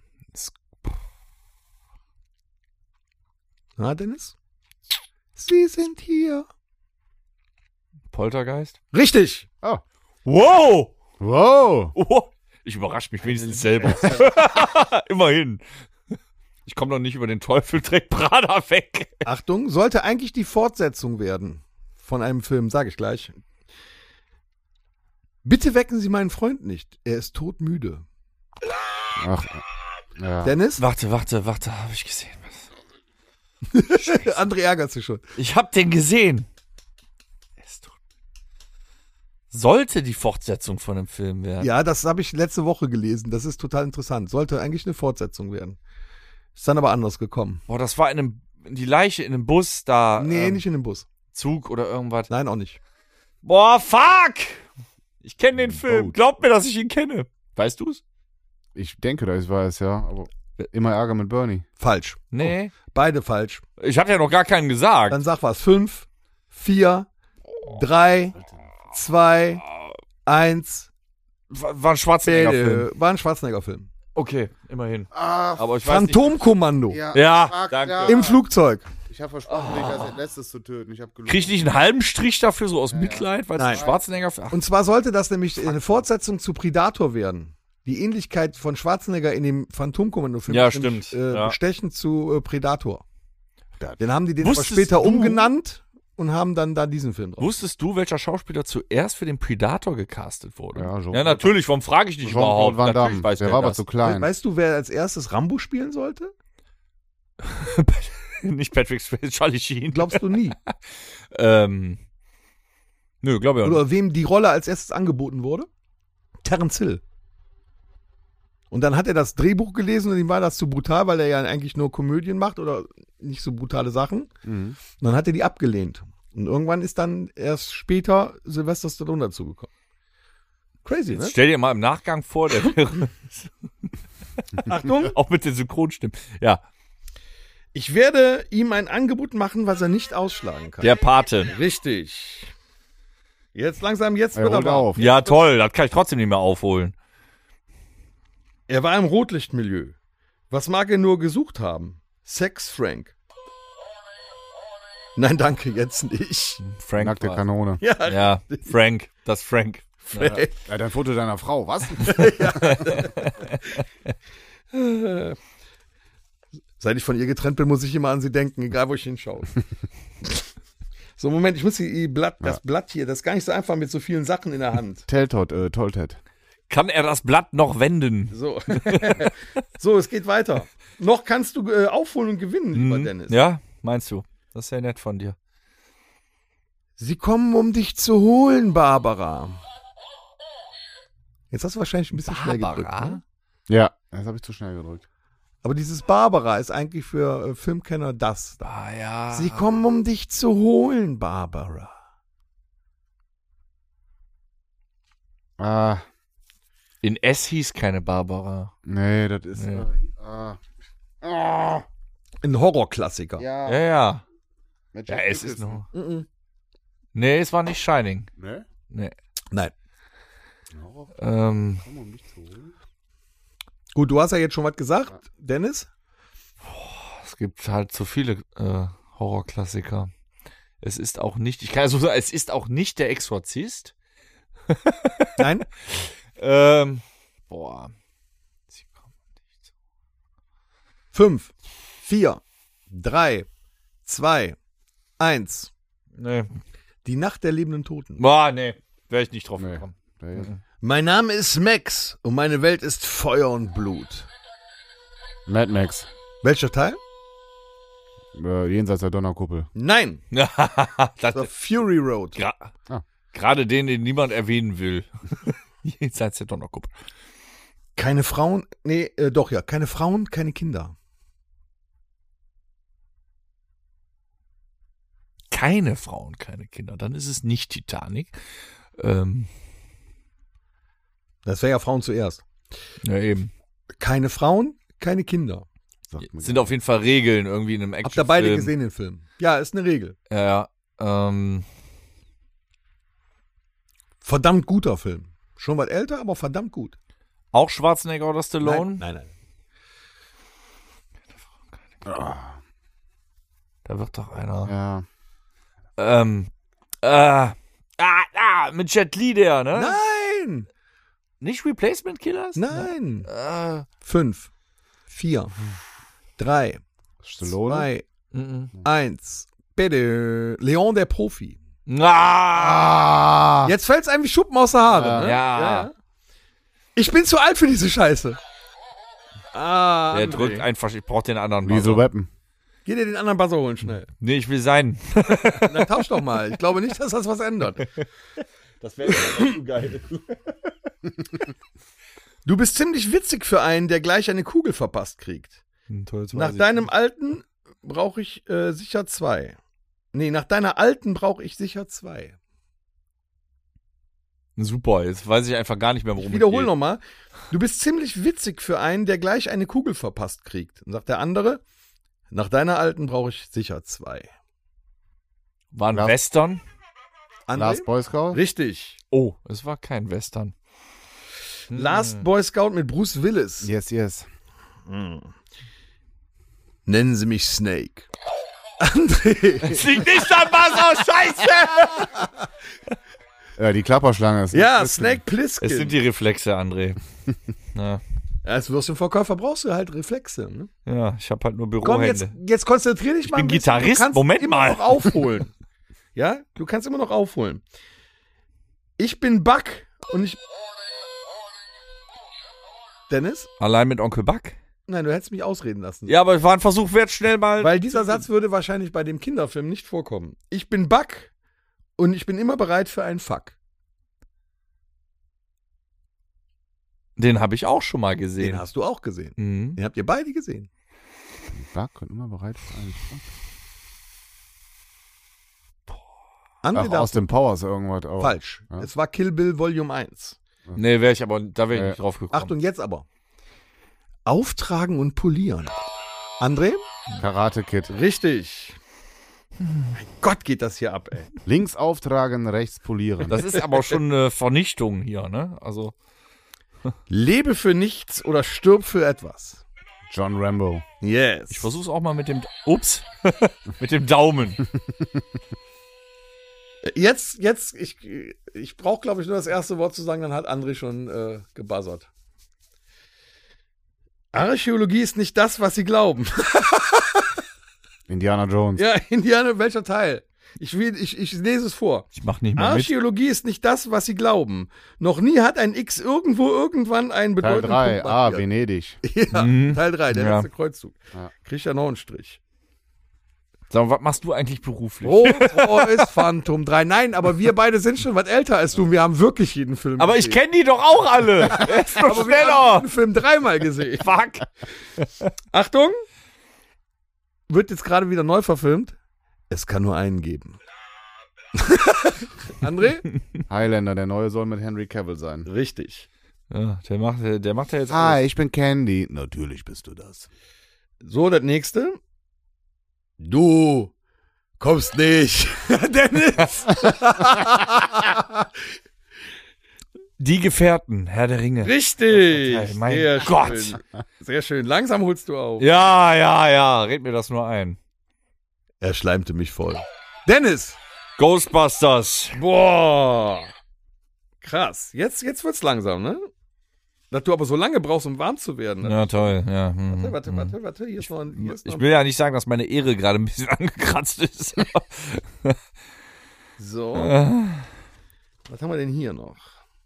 Na, Dennis? Sie sind hier. Poltergeist? Richtig. Oh. Wow! Wow. Oh, ich überrasche mich wenigstens selber. Immerhin. Ich komme doch nicht über den Teufel, trägt Prada weg. Achtung, sollte eigentlich die Fortsetzung werden von einem Film, sage ich gleich. Bitte wecken Sie meinen Freund nicht. Er ist todmüde. Ach, ja. Dennis? Warte, habe ich gesehen. André ärgert sich schon. Ich hab den gesehen. Er ist tot. Sollte die Fortsetzung von dem Film werden. Ja, das habe ich letzte Woche gelesen. Das ist total interessant. Sollte eigentlich eine Fortsetzung werden. Ist dann aber anders gekommen. Boah, das war die Leiche in einem Bus da. Nee, nicht in dem Bus. Zug oder irgendwas. Nein, auch nicht. Boah, fuck! Ich kenne den Film. Boat. Glaub mir, dass ich ihn kenne. Weißt du's? Ich denke, dass ich weiß, ja. Aber immer Ärger mit Bernie. Falsch. Nee. Beide falsch. Ich hab ja noch gar keinen gesagt. Dann sag was. 5, 4, 3, 2, 1. War ein Schwarzenegger-Film. War ein Schwarzenegger-Film. Okay, immerhin. Aber ich weiß nicht. Phantomkommando. Ja, danke. Im Flugzeug. Ich habe versprochen, dich als letztes zu töten. Ich habe gelogen. Krieg ich nicht einen halben Strich dafür, so aus Mitleid? Weil Nein. es Schwarzenegger... Ach, Und zwar sollte das nämlich eine Fortsetzung zu Predator werden. Die Ähnlichkeit von Schwarzenegger in dem Phantomkommando-Film Ja, ist nämlich, stimmt. Ja. bestechend zu Predator. Den haben die den aber Wusstest später du- umgenannt und haben dann da diesen Film drauf. wusstest du, welcher Schauspieler zuerst für den Predator gecastet wurde? Ja, so. Ja, natürlich. Warum frage ich dich überhaupt? Jean-Claude Van Natürlich Damme. weiß Der der war aber das. zu klein. Weißt du, wer als erstes Rambo spielen sollte? Nicht Patrick Swayze, Charlie Sheen. Glaubst du nie. Nö, glaube ich auch nicht. Oder wem die Rolle als erstes angeboten wurde? Terence Hill. Und dann hat er das Drehbuch gelesen und ihm war das zu brutal, weil er ja eigentlich nur Komödien macht oder nicht so brutale Sachen. Mhm. Und dann hat er die abgelehnt. Und irgendwann ist dann erst später Sylvester Stallone dazugekommen. Crazy, ne? Jetzt stell dir mal im Nachgang vor, der wäre Achtung! auch mit den Synchronstimmen. Ja, Ich werde ihm ein Angebot machen, was er nicht ausschlagen kann. der Pate. Richtig. Jetzt langsam, jetzt Er wird er holt warm. auf. Ja, toll, das kann ich trotzdem nicht mehr aufholen. Er war im Rotlichtmilieu. Was mag er nur gesucht haben? Sex, Frank. Nein, danke, jetzt nicht. Frank Nackte war- Kanone. Ja, Ja, Frank, das Frank. Frank. Ja, dein Foto deiner Frau, was? Seit ich von ihr getrennt bin, muss ich immer an sie denken, egal wo ich hinschaue. So, Moment, ich muss das Blatt hier, das ist gar nicht so einfach mit so vielen Sachen in der Hand. Toltet. Kann er das Blatt noch wenden? So, so es geht weiter. Noch kannst du aufholen und gewinnen, lieber Dennis. Ja, meinst du? Das ist sehr nett von dir. Sie kommen, um dich zu holen, Barbara. Jetzt hast du wahrscheinlich ein bisschen schnell gedrückt. Ne? Ja, das habe ich zu schnell gedrückt. Aber dieses Barbara ist eigentlich für Filmkenner das. Ah ja. Sie kommen, um dich zu holen, Barbara. Ah, In S hieß keine Barbara. nee, das ist... Nee. Ein Horrorklassiker. Ja. Ja, ja. Mit Ja, Jack es ist Nicholson. noch. Mhm. Nee, es war nicht Shining. Ne? Nee. Nein. Ähm, Komm, um mich zu holen. Gut, du hast ja jetzt schon was gesagt, Dennis. es gibt halt so viele Horrorklassiker. Es ist auch nicht, ich kann so sagen, es ist auch nicht der Exorzist. Nein? Boah. Sie kommen nicht zu- 5, 4, 3, 2, 1. Nee. Die Nacht der lebenden Toten. Boah, nee. Wäre ich nicht drauf Nee. gekommen. Der jetzt. Mein Name ist Max und meine Welt ist Feuer und Blut. Mad Max. Welcher Teil? Jenseits der Donnerkuppel. Nein, das, The Fury Road. Gerade den niemand erwähnen will. Jenseits der Donnerkuppel. Keine Frauen, keine Frauen, keine Kinder. Keine Frauen, keine Kinder. Dann ist es nicht Titanic. Das wäre ja Frauen zuerst. Ja, eben. Keine Frauen, keine Kinder. Sagt mir Sind auf jeden Fall Regeln irgendwie in einem Habt Actionfilm. ihr beide gesehen, den Film? Ja, ist eine Regel. Ja, Verdammt guter Film. Schon was älter, aber verdammt gut. auch Schwarzenegger oder Stallone? Nein. Da wird doch einer. Ja. Mit Jet Li der, ne? Nein! Nicht Replacement Killers? Nein! Äh, 5, 4, 3, Stallone. 2, 1. Bitte. Leon der Profi. Ah! Jetzt fällt's einem wie Schuppen aus der Haare. Ne? Ja. Ich bin zu alt für diese Scheiße. Ah, Der André. drückt einfach, ich brauch den anderen Lethal Buzzer. Weapon. Geh dir den anderen Buzzer holen schnell. Nee, ich will sein. Dann tausch doch mal. Ich glaube nicht, dass das was ändert. Das wäre zu geil. Du bist ziemlich witzig für einen, der gleich eine Kugel verpasst kriegt. Nach deinem alten brauche ich sicher 2. Nee, nach deiner alten brauche ich sicher 2. Super, jetzt weiß ich einfach gar nicht mehr, worum Ich wiederhole es geht. nochmal. Du bist ziemlich witzig für einen, der gleich eine Kugel verpasst kriegt. Und sagt der andere, nach deiner alten brauche ich sicher 2. War ein Last- Western? André? Last Boy Scout. Richtig. Oh, es war kein Western. Last Boy Scout mit Bruce Willis. Yes. Nennen Sie mich Snake. André. Es liegt nicht am Wasser, scheiße! Ja, die Klapperschlange ist. Ja, Snake Plissken. Es sind die Reflexe, André. Ja, Als Würstchenverkäufer brauchst du halt Reflexe. Ne? ja, ich habe halt nur Komm, Bürohände. jetzt konzentrier dich mal. bin ein bisschen. Gitarrist, Du kannst Moment immer mal. noch aufholen. Ja, du kannst immer noch aufholen. Ich bin Buck und ich... Dennis? Allein mit Onkel Buck? Nein, du hättest mich ausreden lassen. Ja, aber es war ein Versuch wert, schnell mal. Weil dieser Satz würde wahrscheinlich bei dem Kinderfilm nicht vorkommen. Ich bin Buck und ich bin immer bereit für einen Fuck. Den habe ich auch schon mal gesehen. Den hast du auch gesehen. Mhm. Den habt ihr beide gesehen. Buck und immer bereit für einen. André Ach, darf- aus dem Powers irgendwas auch. Falsch. Ja. Es war Kill Bill Volume 1. Nee, da wäre ich nicht drauf gekommen. Achtung, jetzt aber. Auftragen und polieren. André? Karate Kid. Richtig. Mein Gott, geht das hier ab, ey. Links auftragen, rechts polieren. Das ist aber schon eine Vernichtung hier, ne? Also, Lebe für nichts oder stirb für etwas. John Rambo. Yes. ich versuch's auch mal mit dem, mit dem Daumen. Jetzt, ich brauche, glaube ich, nur das erste Wort zu sagen, dann hat André schon gebuzzert. Archäologie ist nicht das, was sie glauben. Indiana Jones. Ja, Indiana, welcher Teil? Ich lese es vor. Ich mach nicht mehr mit. Archäologie ist nicht das, was sie glauben. Noch nie hat ein X irgendwann einen Teil bedeutenden 3. Punkt Ah, markiert. Venedig. Ja, Mhm. Teil 3, der Ja. letzte Kreuzzug. Ja. Krieg ich ja noch einen Strich. Sag mal, was machst du eigentlich beruflich? Rolls-Royce Phantom 3. Nein, aber wir beide sind schon was älter als du. Wir haben wirklich jeden Film Aber ich gesehen. kenne die doch auch alle. Er ist doch Aber wir haben schneller. den Film 3-mal gesehen. Fuck. Achtung! Wird jetzt gerade wieder neu verfilmt. Es kann nur einen geben. André? Highlander, der neue soll mit Henry Cavill sein. Richtig. Ja, der macht ja jetzt Hi, alles. ich bin Candy. Natürlich bist du das. So, das nächste. Du kommst nicht. Dennis. Die Gefährten, Herr der Ringe. Richtig. Teil, mein Sehr Gott. schön. Sehr schön. Langsam holst du auf. Ja, red mir das nur ein. Er schleimte mich voll. Dennis. Ghostbusters. Boah. Krass. Jetzt wird's langsam, ne? Dass du aber so lange brauchst, um warm zu werden. Ne? Ja, toll. Ja. hm, Warte. hm. Hier ist noch ein. Ich will ja nicht sagen, dass meine Ehre gerade ein bisschen angekratzt ist. So. Was haben wir denn hier noch?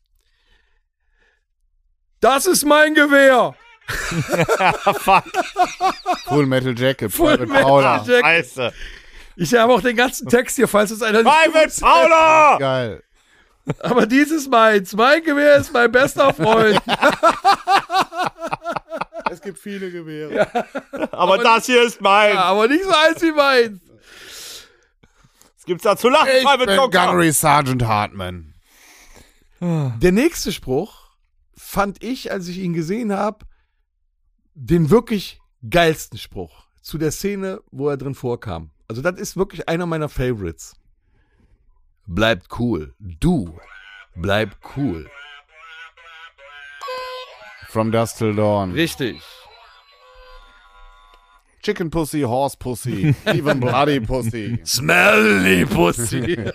Das ist mein Gewehr. Fuck. Full Metal Jacket. Full Private Metal Paula. Jacket. Scheiße. Ich habe auch den ganzen Text hier, falls es einer nicht Private Paula! Geil. Aber dies ist meins. Mein Gewehr ist mein bester Freund. Es gibt viele Gewehre. Aber das hier ist mein. Ja, aber nicht so eins wie meins. Was gibt's da zu lachen, Ich Private bin Joker? Gunnery Sergeant Hartman. Der nächste Spruch fand ich, als ich ihn gesehen habe, den wirklich geilsten Spruch zu der Szene, wo er drin vorkam. Also das ist wirklich einer meiner Favorites. Bleibt cool. Du, bleib cool. From Dusk Till Dawn. Richtig. Chicken Pussy, Horse Pussy, even Bloody Pussy. Smelly Pussy.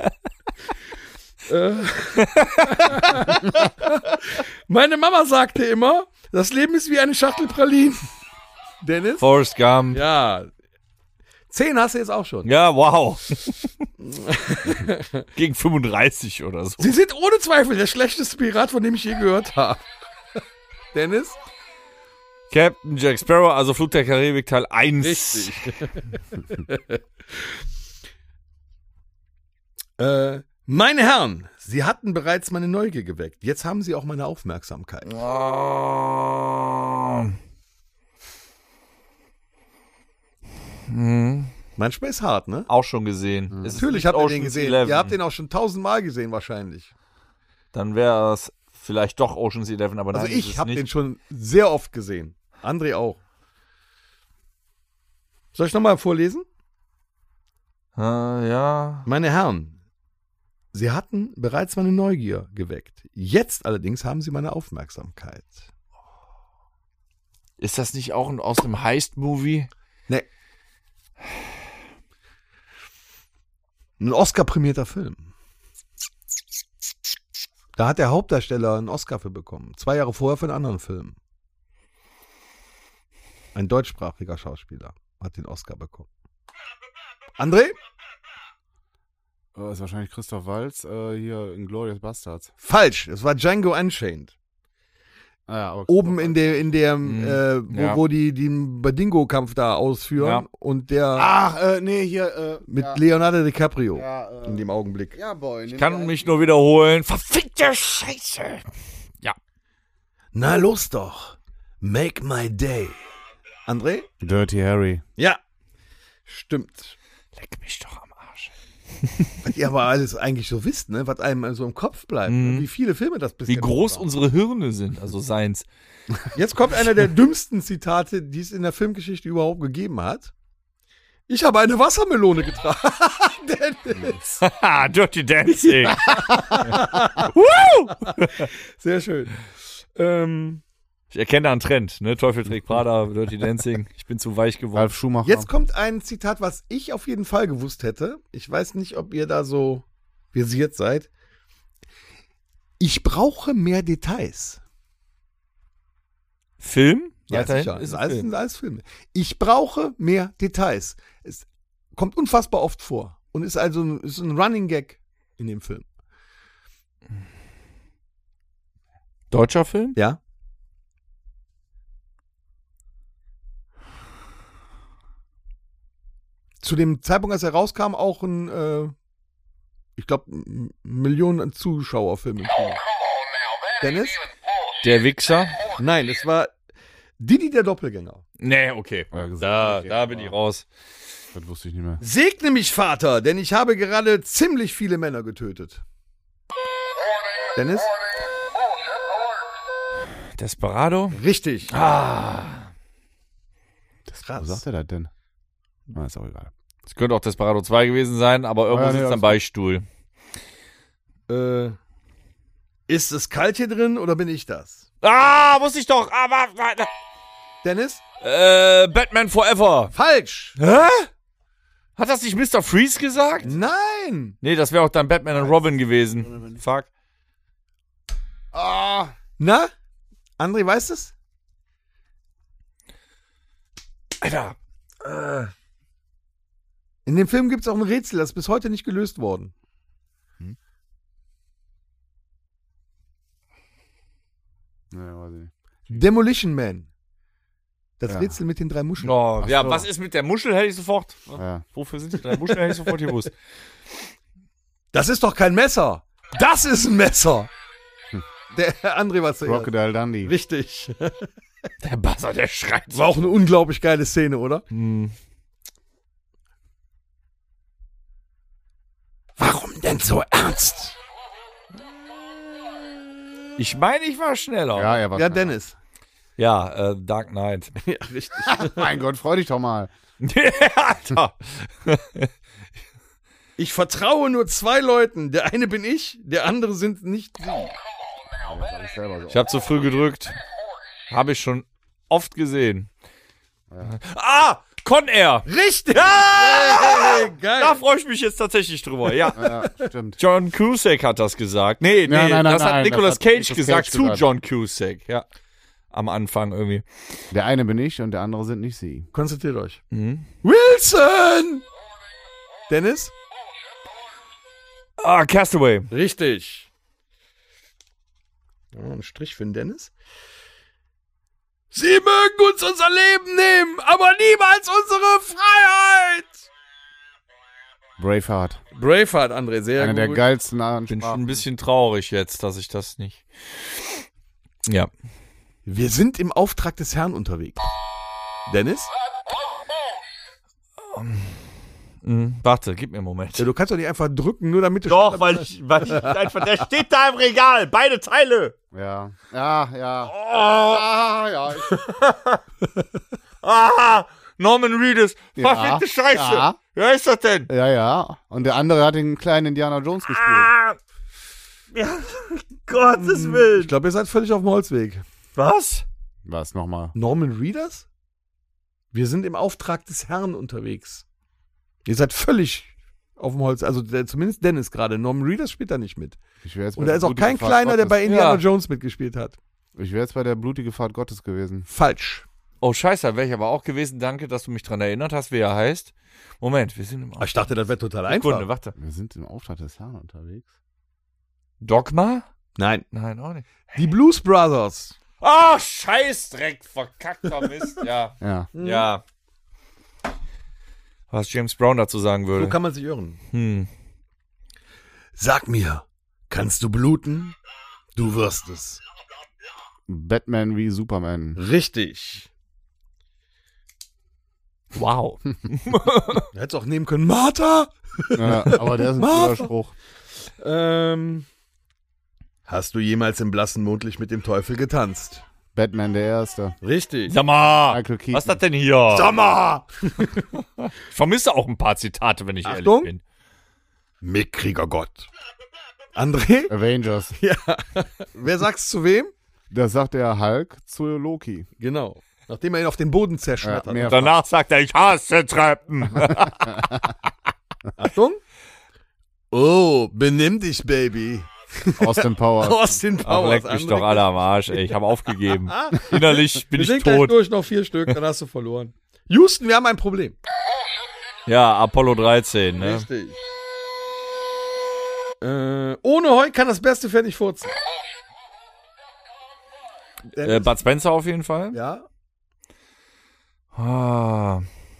Meine Mama sagte immer, das Leben ist wie eine Schachtel Pralinen. Dennis? Forrest Gump. Ja. 10 hast du jetzt auch schon. Ja, wow. Gegen 35 oder so. Sie sind ohne Zweifel der schlechteste Pirat, von dem ich je gehört habe. Dennis? Captain Jack Sparrow, also Flug der Karibik Teil 1. Richtig. Meine Herren, Sie hatten bereits meine Neugier geweckt. Jetzt haben Sie auch meine Aufmerksamkeit. Oh. Manchmal ist hart, ne? Auch schon gesehen. Es ist Natürlich nicht habt ihr den Ocean's gesehen. 11. Ihr habt den auch schon 1000-mal gesehen wahrscheinlich. Dann wäre es vielleicht doch Ocean's 11, aber Also nein, ist ich es habe nicht. den schon sehr oft gesehen. André auch. Soll ich nochmal vorlesen? Ja. Meine Herren, Sie hatten bereits meine Neugier geweckt. Jetzt allerdings haben Sie meine Aufmerksamkeit. Ist das nicht auch aus einem Heist-Movie? Nee. Ein Oscar-prämierter Film. Da hat der Hauptdarsteller einen Oscar für bekommen. 2 Jahre vorher für einen anderen Film. Ein deutschsprachiger Schauspieler hat den Oscar bekommen. André? Ist wahrscheinlich Christoph Waltz hier in Glorious Bastards. Falsch, es war Django Unchained. Ja, aber Oben in der wo die den Badingo-Kampf da ausführen Ja. und der Ach, nee, hier. mit Leonardo DiCaprio Ja, in dem Augenblick. ja, Boy. Ich kann mich nur wiederholen. Verfickte Scheiße. Na los doch. Make my day. André? Dirty Harry. Ja. Stimmt. Leck mich doch am Arsch. Was ihr aber alles eigentlich so wisst, ne? Was einem so im Kopf bleibt. Mhm. Ne? Wie viele Filme das bisher Wie groß waren. unsere Hirne sind, also seins. Jetzt kommt einer der dümmsten Zitate, die es in der Filmgeschichte überhaupt gegeben hat. Ich habe eine Wassermelone getragen. Dennis. Haha, Dirty Dancing. Sehr schön. Ich erkenne einen Trend, ne? Teufel trägt Prada, Dirty Dancing. Ich bin zu weich geworden. Ralf Schumacher. Jetzt kommt ein Zitat, was ich auf jeden Fall gewusst hätte. Ich weiß nicht, ob ihr da so versiert seid. Ich brauche mehr Details. Film? Ja, Weiterhin sicher. ist Alles, ein Film. alles Filme. Ich brauche mehr Details. Es kommt unfassbar oft vor und ist also ist ein Running Gag in dem Film. Deutscher Film? Ja. Zu dem Zeitpunkt, als er rauskam, auch ein, ich glaube, Millionen Zuschauerfilm im Kino. Dennis? Der Wichser? Nein, es war Didi der Doppelgänger. Nee, okay. Ja, gesagt. Da bin ich raus. Das wusste ich nicht mehr. Segne mich, Vater, denn ich habe gerade ziemlich viele Männer getötet. Dennis? Desperado? Richtig. Ah. Wo sagt er das denn? Na, ist auch egal. Es könnte auch Desperado 2 gewesen sein, aber irgendwo Ja, nee, sitzt am alles Beichtstuhl. Ist es kalt hier drin oder bin ich das? Ah, wusste ich doch. Aber Dennis? Batman Forever. Falsch. Hä? Hat das nicht Mr. Freeze gesagt? Nein. Nee, das wäre auch dann Batman und Robin gewesen. Fuck. Na? André, weißt es? Alter. In dem Film gibt es auch ein Rätsel, das ist bis heute nicht gelöst worden. Ja, weiß ich nicht. Demolition Man. Das Ja. Rätsel mit den 3 Muscheln. Oh, Ach ja, so. was ist mit der Muschel? Hätte ich sofort. Ja. Wofür sind die 3 Muscheln? Hätte ich sofort gewusst. Das ist doch kein Messer. Das ist ein Messer. Der André war zuerst. Crocodile Dundee. Richtig. Der Buzzer, der schreit. War auch eine unglaublich geile Szene, oder? Warum denn so ernst? Ich meine, ich war schneller. Ja, er war Ja, schneller. Dennis. Ja, Dark Knight. Ja, richtig. Mein Gott, freu dich doch mal. Alter. Ich vertraue nur 2 Leuten. Der eine bin ich, der andere sind nicht sie. Ich habe zu früh gedrückt. Habe ich schon oft gesehen. Ah, Con Air. Richtig! Ja! Geil. Da freue ich mich jetzt tatsächlich drüber, ja. Ja, stimmt. John Cusack hat das gesagt. Nee, Nein, nein, das hat nein, Nicolas das hat Cage Nicolas gesagt Cage zu gesagt. John Cusack, ja. Am Anfang irgendwie. Der eine bin ich und der andere sind nicht sie. Konzentriert euch. Mhm. Wilson! Dennis? Ah, Castaway. Richtig. Ja, ein Strich für den Dennis. Sie mögen uns unser Leben nehmen, aber niemals unsere Freiheit! Braveheart. Braveheart, André, sehr Einer gut. der geilsten Bin schon ein Ansprachen. bisschen traurig jetzt, dass ich das nicht. Ja. Wir sind im Auftrag des Herrn unterwegs. Dennis? Warte, gib mir einen Moment. Ja, du kannst doch nicht einfach drücken, nur damit du... Doch, weil ich einfach, der steht da im Regal, beide Teile. Ja. Ja, ja. Oh, ja. Norman Reedus, Ja, verfickte Scheiße. ja. Wer ist das denn? Ja, ja. Und der andere hat den kleinen Indiana Jones gespielt. Ah, ja, Gottes Willen. Ich glaube, ihr seid völlig auf dem Holzweg. Was? Was nochmal? Norman Reedus? Wir sind im Auftrag des Herrn unterwegs. Ihr seid völlig auf dem Holz. Also zumindest Dennis gerade. Norman Reedus spielt da nicht mit. Ich wäre jetzt Und da ist auch kein Kleiner, der bei Indiana Jones mitgespielt hat. Ich wäre jetzt bei der blutige Fahrt Gottes gewesen. Falsch. Oh, scheiße, wäre ich aber auch gewesen. Danke, dass du mich dran erinnert hast, wie er heißt. Moment, wir sind im Ich dachte, das wäre total einfach. Sekunde, warte. Wir sind im Auftrag des Herrn unterwegs. Dogma? Nein. Nein, auch nicht. Die Blues Brothers. Ah, Scheißdreck, verkackter Mist. Ja, Ja. ja. Was James Brown dazu sagen So würde. kann man sich irren. Sag mir, kannst du bluten? Du wirst es. Batman wie Superman. Richtig. Wow. Du hättest auch nehmen können, Martha. Ja, aber der ist ein cooler Spruch. Hast du jemals im blassen Mondlicht mit dem Teufel getanzt? Batman der Erste. Richtig. Sag mal, Michael Keaton. was ist das denn hier? Sag mal. Ich vermisse auch ein paar Zitate, wenn ich Achtung. ehrlich bin. Mickkrieger-Gott. André? Avengers. Ja. Wer sagt's zu wem? Das sagt der Hulk zu Loki. Genau. Nachdem er ihn auf den Boden zerschmettert. mehr- Danach sagt er, ich hasse Treppen. Achtung. Oh, benimm dich, Baby. Austin Powers. Austin Ach, Powers. leck mich André. doch alle am Arsch, ey. Ich habe aufgegeben. Innerlich bin Wir ich sind gleich tot. durch, noch 4 Stück, dann hast du verloren. Houston, wir haben ein Problem. Ja, Apollo 13, ne? Richtig. Ohne Heu kann das beste Pferd nicht furzen. Bud Spencer auf jeden Fall. Ja. Ah.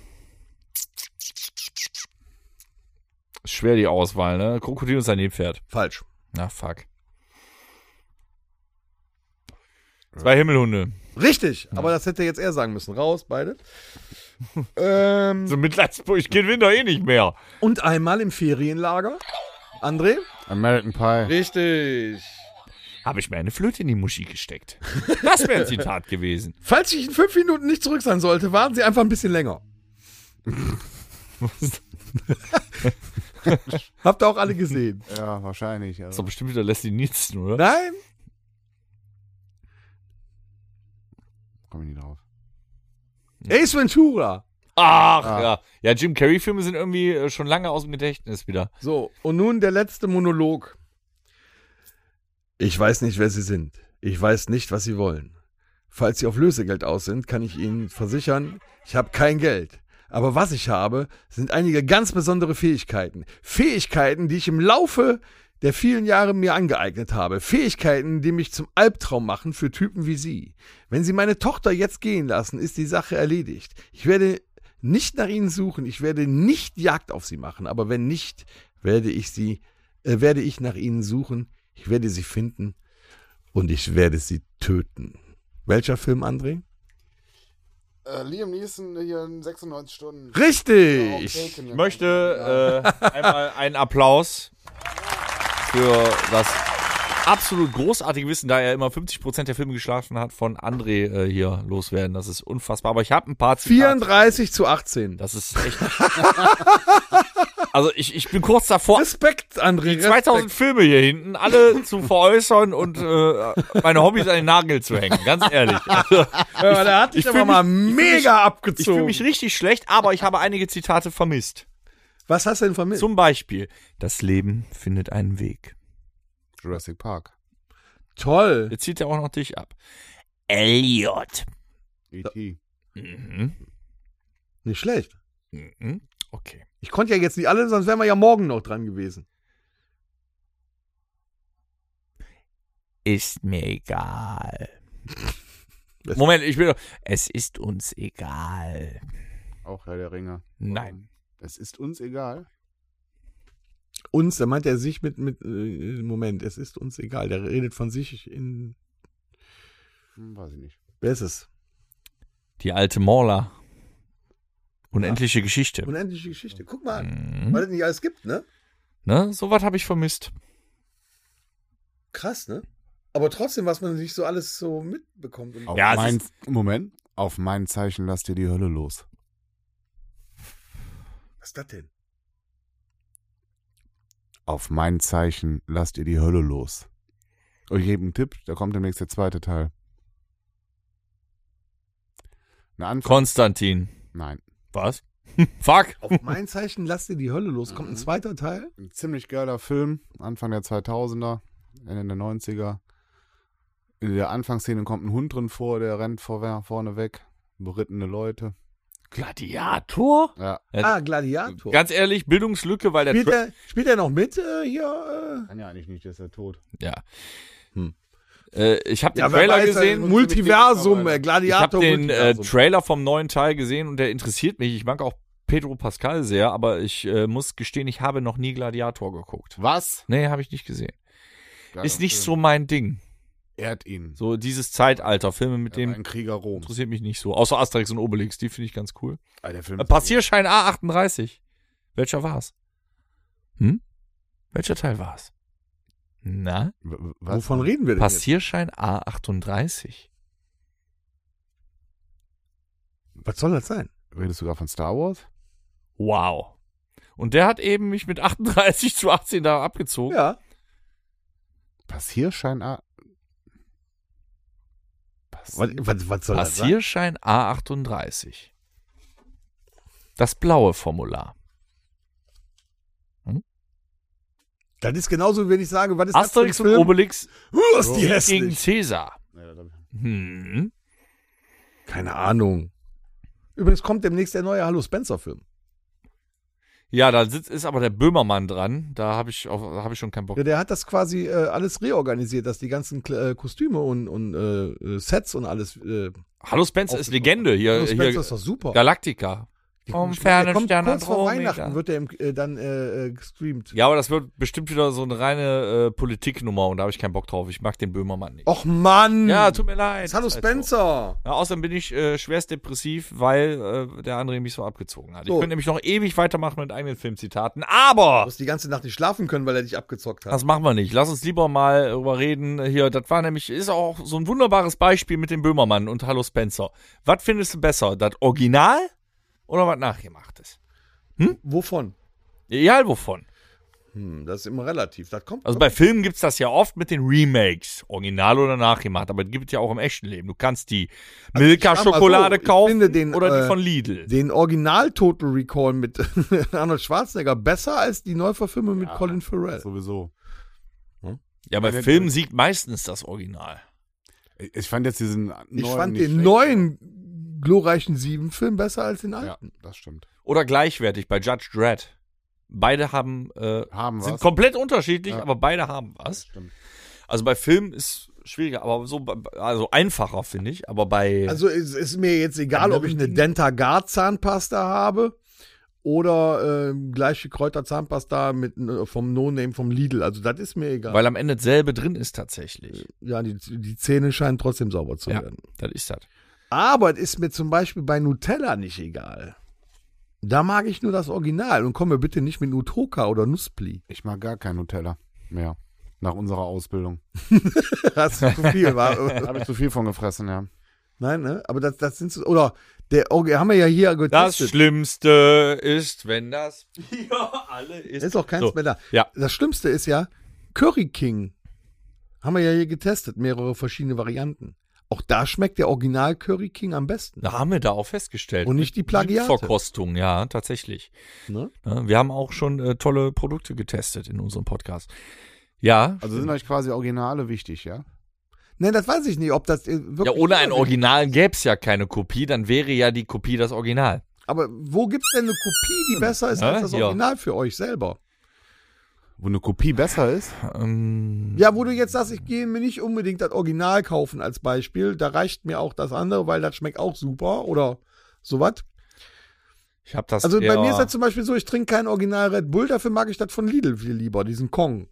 Schwer die Auswahl, ne? Krokodil und sein Nilpferd. Falsch. Na, fuck. 2 Himmelhunde. Richtig, aber das hätte jetzt er sagen müssen. Raus, beide. So Mitleidsburg, ich kenne Winter eh nicht mehr. Und einmal im Ferienlager. André? American Pie. Richtig. Habe ich mir eine Flöte in die Muschi gesteckt. Das wäre ein Zitat gewesen. Falls ich in 5 Minuten nicht zurück sein sollte, warten Sie einfach ein bisschen länger. Habt ihr auch alle gesehen? Ja, wahrscheinlich. Das ist Also. doch bestimmt wieder Leslie Nielsen, oder? Nein? Komm ich nicht drauf. Ace Ventura. Ach, ja. Ja, Jim Carrey-Filme sind irgendwie schon lange aus dem Gedächtnis wieder. So, und nun der letzte Monolog. Ich weiß nicht, wer Sie sind. Ich weiß nicht, was Sie wollen. Falls Sie auf Lösegeld aus sind, kann ich Ihnen versichern, ich habe kein Geld. Aber was ich habe, sind einige ganz besondere Fähigkeiten. Fähigkeiten, die ich im Laufe der vielen Jahre mir angeeignet habe. Fähigkeiten, die mich zum Albtraum machen für Typen wie Sie. Wenn Sie meine Tochter jetzt gehen lassen, ist die Sache erledigt. Ich werde nicht nach Ihnen suchen. Ich werde nicht Jagd auf Sie machen. Aber wenn nicht, werde ich nach Ihnen suchen. Ich werde Sie finden und ich werde Sie töten. Welcher Film, André? Liam Neeson hier in 96 Stunden. Richtig! Ich möchte einmal einen Applaus für das absolut großartige Wissen, da er immer 50% der Filme geschlafen hat, von André hier loswerden. Das ist unfassbar. Aber ich habe ein paar Zitate. 34:18. Das ist echt... Also ich bin kurz davor, Respekt, André. die 2000 Filme hier hinten alle zu veräußern und meine Hobbys an den Nagel zu hängen. Ganz ehrlich. Also, Ja, der hat dich ich aber fühl mal mich- mega ich fühle abgezogen. mich richtig schlecht, aber ich habe einige Zitate vermisst. Was hast du denn vermisst? Zum Beispiel, das Leben findet einen Weg. Jurassic Park. Toll. Jetzt zieht er auch noch dich ab. Elliot. E.T. Mhm. Nicht schlecht. Mhm. Okay. Ich konnte ja jetzt nicht alle, sonst wären wir ja morgen noch dran gewesen. Ist mir egal. Moment, ich will. Es ist uns egal. Auch Herr der Ringe. Nein. Es ist uns egal. Uns, da meint er sich Moment, es ist uns egal. Der redet von sich in. Weiß ich nicht. Wer ist es? Die alte Morla. Unendliche Geschichte. Unendliche Geschichte. Guck mal an. Mhm. Weil es nicht alles gibt, ne? Ne? Sowas habe ich vermisst. Krass, ne? Aber trotzdem, was man nicht so alles so mitbekommt. Und Ja, es Mein, Moment. Auf mein Zeichen lasst ihr die Hölle los. Was ist das denn? Auf mein Zeichen lasst ihr die Hölle los. Und ich gebe einen Tipp, da kommt demnächst der zweite Teil. Eine Antwort? Konstantin. Nein. Was? Fuck. Auf mein Zeichen lass dir die Hölle los. Kommt ein zweiter Teil? Ein ziemlich geiler Film, Anfang der 2000er, Ende der 90er. In der Anfangsszene kommt ein Hund drin vor, der rennt vorne weg. Berittene Leute. Gladiator? Ja. Gladiator. Ganz ehrlich, Bildungslücke, weil der Spielt er noch mit hier? Kann ja eigentlich nicht, der ist ja tot. Ja. Hm. Ich habe den Ja, wer Trailer weiß, gesehen. Multiversum, Ich habe Gladiator. den Multiversum. Trailer vom neuen Teil gesehen und der interessiert mich. Ich mag auch Pedro Pascal sehr, aber ich muss gestehen, ich habe noch nie Gladiator geguckt. Was? Nee, habe ich nicht gesehen. Geiler Ist nicht Film. so mein Ding. Ehrt ihn. So dieses Zeitalter, Filme mit Er war dem ein Krieger Roms. interessiert mich nicht so. Außer Asterix und Obelix, die finde ich ganz cool. Der Film Passierschein A38. Welcher war's? Welcher Teil war's? Na? Was? Wovon reden wir denn jetzt? Passierschein A38. Was soll das sein? Redest du gerade von Star Wars? Wow. Und der hat eben mich mit 38 zu 18 da abgezogen. Ja. Passierschein A. Was soll das sein? Passierschein A38. Das blaue Formular. Das ist genauso, wenn ich sage, was ist Asterix das für und ein Film? Obelix Ist die gegen hässlich. Cäsar. Ja, Keine Ahnung. Übrigens kommt demnächst der neue Hallo Spencer-Film. Ja, da ist aber der Böhmermann dran. Da habe ich schon keinen Bock. Ja, der hat das quasi alles reorganisiert, dass die ganzen Kostüme und Sets und alles. Hallo Spencer ist Legende. Hallo Spencer Hier ist doch super. Galactica. Vom Der fernen kommt Stern kurz vor Andromeda. Weihnachten wird der dann gestreamt. Ja, aber das wird bestimmt wieder so eine reine Politiknummer und da habe ich keinen Bock drauf. Ich mag den Böhmermann nicht. Och Mann! Ja, tut mir leid. Das ist Hallo Ist halt so. Spencer! Ja, außerdem bin ich schwerst depressiv, weil der André mich so abgezogen hat. So. Ich könnte nämlich noch ewig weitermachen mit eigenen Filmzitaten, aber Du musst die ganze Nacht nicht schlafen können, weil er dich abgezockt hat. das machen wir nicht. Lass uns lieber mal darüber reden. Hier, das war nämlich, ist auch so ein wunderbares Beispiel mit dem Böhmermann und Hallo Spencer. Was findest du besser, das Original oder was Nachgemachtes? Wovon? Egal wovon. Das ist immer relativ. Das kommt. Also bei Filmen gibt's das ja oft mit den Remakes, Original oder nachgemacht, aber das gibt es ja auch im echten Leben. Du kannst die Milka-Schokolade ich kaufen finde den, oder die von Lidl. Den Original Total Recall mit Arnold Schwarzenegger besser als die Neuverfilmung mit Colin Farrell. Sowieso. Ja, bei Filmen siegt meistens das Original. Ich fand jetzt diesen Ich neuen fand nicht den schlecht. neuen glorreichen 7-Film besser als den Ja, alten. das stimmt. Oder gleichwertig bei Judge Dredd. Beide sind was. komplett unterschiedlich, Ja. aber beide haben was. Das stimmt. Also bei Filmen ist schwieriger, aber also einfacher, finde ich. Aber bei Also es ist mir jetzt egal, ob ich eine Dentagard Zahnpasta habe oder gleiche Kräuterzahnpasta mit vom No-Name vom Lidl. Also das ist mir egal. weil am Ende dasselbe drin ist tatsächlich. Ja, die Zähne scheinen trotzdem sauber zu Ja, werden. das ist das. Aber es ist mir zum Beispiel bei Nutella nicht egal. Da mag ich nur das Original und komme bitte nicht mit Nutoka oder Nusspli. Ich mag gar kein Nutella mehr. Nach unserer Ausbildung. Das ist zu viel, war. Habe ich zu viel von gefressen, ja. Nein, ne? Aber das sind so, oder haben wir ja hier Das getestet. Schlimmste ist, wenn das Bier alle ist. Ist auch keins So, mehr da. ja. Das Schlimmste ist ja Curry King. Haben wir ja hier getestet, mehrere verschiedene Varianten. Auch da schmeckt der Original Curry King am besten. Da haben wir da auch festgestellt. Und nicht die Plagiate. Verkostung, ja, tatsächlich. Ne? Ja, wir haben auch schon tolle Produkte getestet in unserem Podcast. Ja. Also sind euch quasi Originale wichtig, ja? Ne, das weiß ich nicht, ob das wirklich. Ja, ohne ein Original gäbe es ja keine Kopie, dann wäre ja die Kopie das Original. Aber wo gibt's denn eine Kopie, die besser ist als das Ja. Original für euch selber? Wo eine Kopie besser ist? Ja, wo du jetzt sagst, ich gehe mir nicht unbedingt das Original kaufen als Beispiel. Da reicht mir auch das andere, weil das schmeckt auch super oder sowas. Ich habe das Also eher, bei mir ist das zum Beispiel so, ich trinke kein Original Red Bull, dafür mag ich das von Lidl viel lieber, diesen Kong.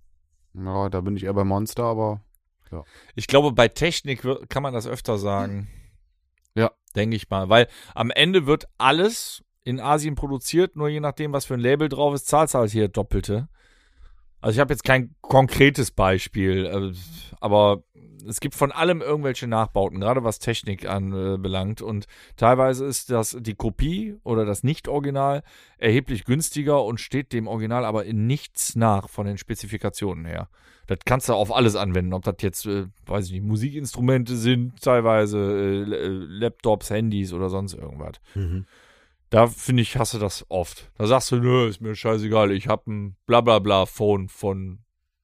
Ja, da bin ich eher bei Monster, aber ich glaube, bei Technik kann man das öfter sagen. Ja. Denke ich mal. Weil am Ende wird alles in Asien produziert, nur je nachdem, was für ein Label drauf ist, zahlst du halt hier Doppelte. Also ich habe jetzt kein konkretes Beispiel, aber es gibt von allem irgendwelche Nachbauten, gerade was Technik anbelangt. Und teilweise ist die Kopie oder das Nicht-Original erheblich günstiger und steht dem Original aber in nichts nach von den Spezifikationen her. Das kannst du auf alles anwenden, ob das jetzt, weiß ich nicht, Musikinstrumente sind, teilweise Laptops, Handys oder sonst irgendwas. Da finde ich, hast du das oft. Da sagst du, nö, ist mir scheißegal, ich habe ein Blablabla-Phone von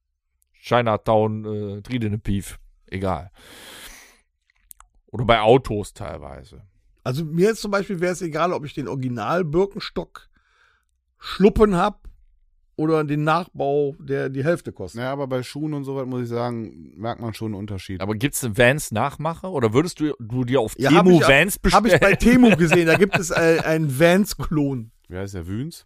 Chinatown, Tridenepief. Egal. Oder bei Autos teilweise. Also mir jetzt zum Beispiel wäre es egal, ob ich den Original Birkenstock Schluppen habe oder den Nachbau, der die Hälfte kostet. Ja, aber bei Schuhen und so was muss ich sagen, merkt man schon einen Unterschied. Aber gibt's eine Vans-Nachmacher? Oder würdest du dir auf Ja, Temu hab Vans bestellen? Habe ich bei Temu gesehen, da gibt es einen Vans-Klon. Wie heißt der, Wüns?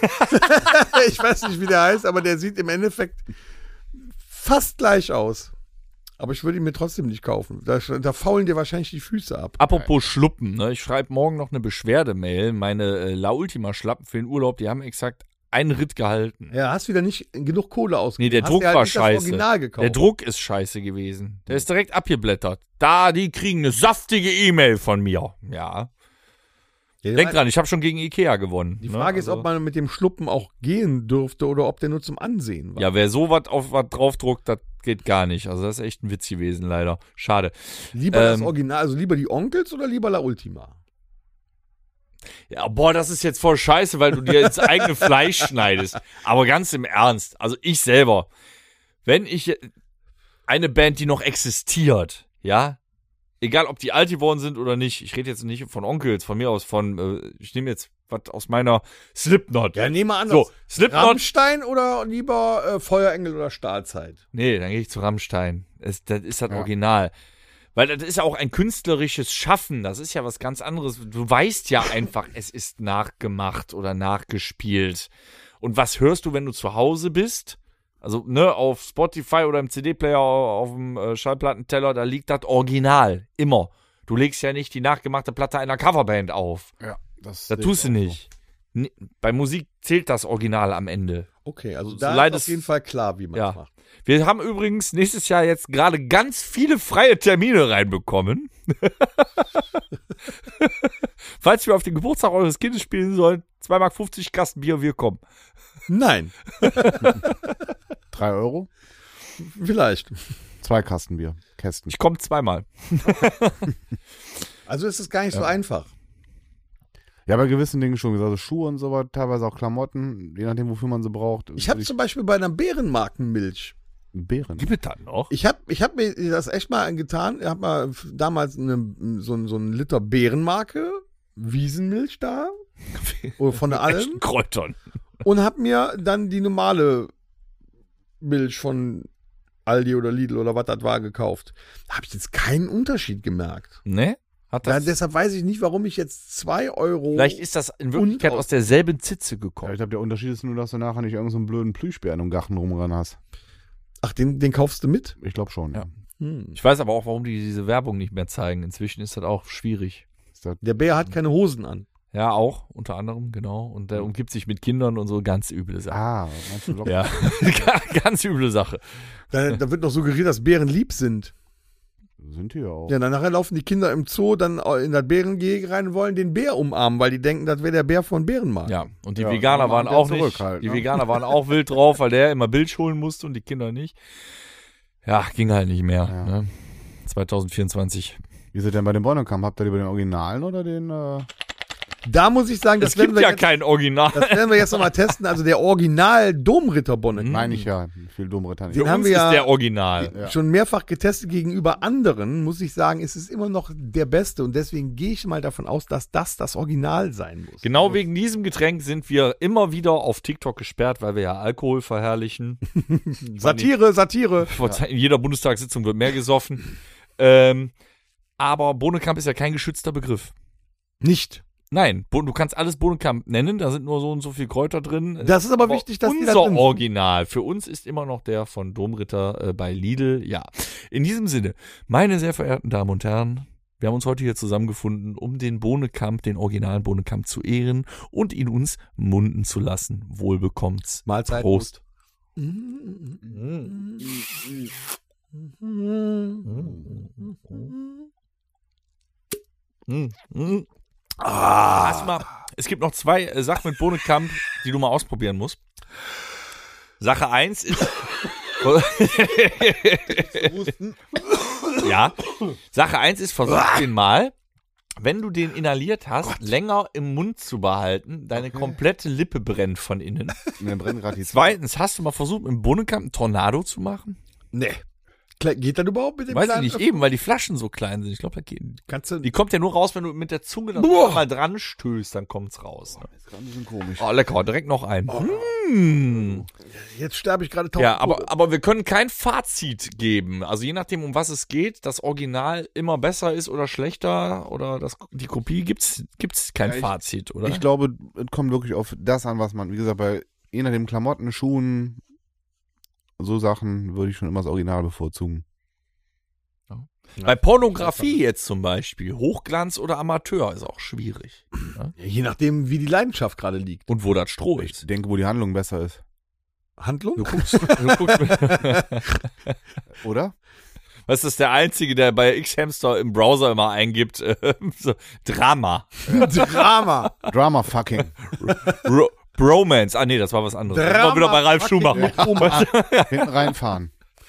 Ich weiß nicht, wie der heißt, aber der sieht im Endeffekt fast gleich aus. Aber ich würde ihn mir trotzdem nicht kaufen. Da faulen dir wahrscheinlich die Füße ab. Apropos Schluppen, ne? Ich schreibe morgen noch eine Beschwerdemail. Meine La Ultima Schlappen für den Urlaub, die haben exakt einen Ritt gehalten. Ja, hast wieder nicht genug Kohle ausgegeben. Nee, der Hast Druck dir halt war nicht das scheiße. Original gekauft. Der Druck ist scheiße gewesen. Der ist direkt abgeblättert. Die kriegen eine saftige E-Mail von mir. Ja. Ja, Denk dran, ich habe schon gegen Ikea gewonnen. Die Frage ist, ob man mit dem Schluppen auch gehen dürfte oder ob der nur zum Ansehen war. Ja, wer sowas auf was draufdruckt, das geht gar nicht. Also das ist echt ein Witz gewesen, leider. Schade. Lieber das Original, also lieber die Onkels oder lieber La Ultima? Ja, boah, das ist jetzt voll scheiße, weil du dir ins eigene Fleisch schneidest. Aber ganz im Ernst, also ich selber, wenn ich eine Band, die noch existiert, ja, egal ob die alt geworden sind oder nicht, ich rede jetzt nicht von Onkels, von mir aus, ich nehme jetzt was aus meiner Slipknot. Ja, nehmen wir an. So, Slipknot. Rammstein oder lieber Feuerengel oder Stahlzeit? Nee, dann gehe ich zu Rammstein. Das ist das Original. Weil das ist ja auch ein künstlerisches Schaffen. Das ist ja was ganz anderes. Du weißt ja einfach, es ist nachgemacht oder nachgespielt. Und was hörst du, wenn du zu Hause bist? Also, ne, auf Spotify oder im CD-Player auf dem Schallplattenteller, da liegt das Original. Immer. Du legst ja nicht die nachgemachte Platte einer Coverband auf. Ja, das tust du nicht. Bei Musik zählt das Original am Ende. Okay, also So da leid ist auf jeden Fall klar, wie man es macht. Wir haben übrigens nächstes Jahr jetzt gerade ganz viele freie Termine reinbekommen. Falls wir auf den Geburtstag eures Kindes spielen sollen, 2,50 Mark Kasten Bier, wir kommen. Nein, 3 Euro? vielleicht. 2 Kastenbier, Kästen. Ich komme zweimal. Also ist es gar nicht so einfach. Ja, bei gewissen Dingen schon. Also Schuhe und so was, teilweise auch Klamotten, je nachdem, wofür man sie braucht. Ich habe zum Beispiel bei einer Bärenmarkenmilch, Bären. Gibt es das noch? ich hab mir das echt mal getan. Ich habe mal damals so einen Liter Bärenmarke, Wiesenmilch da, oder von der Alm, Kräutern. und habe mir dann die normale Milch von Aldi oder Lidl oder was das war gekauft. Da habe ich jetzt keinen Unterschied gemerkt. Ne? Hat Ja, das, deshalb weiß ich nicht, warum ich jetzt 2 Euro. vielleicht ist das in Wirklichkeit Und- aus derselben Zitze Ja, gekommen. ich glaube, der Unterschied ist nur, dass du nachher nicht irgendeinen so einen blöden Plüschbär im Garten rumrennen hast. Ach, den kaufst du mit? Ich glaube schon, ja. Ich weiß aber auch, warum die diese Werbung nicht mehr zeigen. Inzwischen ist das auch schwierig. Ist das, Der Bär hat keine Hosen an. Ja, auch, unter anderem, genau. Und der umgibt sich mit Kindern und so, ganz üble Sache. meinst du Locken? Ja, ganz üble Sache. Da wird noch suggeriert, dass Bären lieb sind. Sind die ja auch. Ja, dann nachher laufen die Kinder im Zoo dann in das Bärengehege rein und wollen den Bär umarmen, weil die denken, das wäre der Bär von Bärenmarkt. Ja, und die Ja, Veganer dann waren macht der auch zurück nicht. halt, Die ne? Veganer waren auch wild drauf, weil der immer Milch holen musste und die Kinder nicht. Ja, ging halt nicht mehr. Ja. Ne? 2024. Wie ist es denn bei den Bonnekamp? Habt ihr lieber den Originalen oder den? Da muss ich sagen, Es das werden gibt wir ja jetzt, kein Original. das werden wir jetzt nochmal testen. Also der Original Domritter Bonnet. Meine ich ja. Viel Domritter nicht. Den Für haben uns wir ja- ist der Original. Ja. Schon mehrfach getestet gegenüber anderen, muss ich sagen, ist es immer noch der beste. Und deswegen gehe ich mal davon aus, dass das Original sein muss. Genau wegen diesem Getränk sind wir immer wieder auf TikTok gesperrt, weil wir ja Alkohol verherrlichen. Satire. In jeder Bundestagssitzung wird mehr gesoffen. Aber Bohnenkamp ist ja kein geschützter Begriff. Nicht. Nein, du kannst alles Bohnenkamp nennen, da sind nur so und so viel Kräuter drin. Das ist aber wichtig, dass die da unser drin sind. Original für uns ist immer noch der von Domritter bei Lidl. Ja, in diesem Sinne, meine sehr verehrten Damen und Herren, wir haben uns heute hier zusammengefunden, um den Bohnenkamp, den originalen Bohnenkamp zu ehren und ihn uns munden zu lassen. Wohl bekommt's. Mahlzeit. Prost. Erstmal, es gibt noch 2 Sachen mit Bohnenkamp, die du mal ausprobieren musst. Sache 1 ist. Ja. Sache 1 ist, versuch den mal wenn du den inhaliert hast, länger im Mund zu behalten, deine komplette Lippe brennt von innen. Mir brennt gerade die Zweitens, hast du mal versucht, im Bohnenkamp einen Tornado zu machen? Nee. Geht das überhaupt mit dem Weiß ich kleinen nicht, Öffnen? eben, weil die Flaschen so klein sind. Ich glaube, Kannst du, die kommt ja nur raus, wenn du mit der Zunge dann Boah. mal dran stößt, dann kommt's raus. Ne? ist gerade ein bisschen komisch. Oh, lecker, direkt noch ein. jetzt sterbe ich gerade Ja, aber wir können kein Fazit geben. Also je nachdem, um was es geht, das Original immer besser ist oder schlechter oder die Kopie, gibt's kein Ja, Fazit, oder? Ich glaube, es kommt wirklich auf das an, was man, wie gesagt, bei je nachdem Klamotten, Schuhen, so Sachen würde ich schon immer das Original bevorzugen. Bei Pornografie jetzt zum Beispiel, Hochglanz oder Amateur ist auch schwierig. Ne? Ja, je nachdem, wie die Leidenschaft gerade liegt. Und wo das Stroh Ich ist. denke, wo die Handlung besser ist. Handlung? Du guckst Oder? was ist der Einzige, der bei X-Hamster im Browser immer eingibt? So, Drama. Drama. Drama fucking. Bromance. Ah nee, das war was anderes. Das war Drama wieder bei Ralf fucking Schumacher. Hinten reinfahren.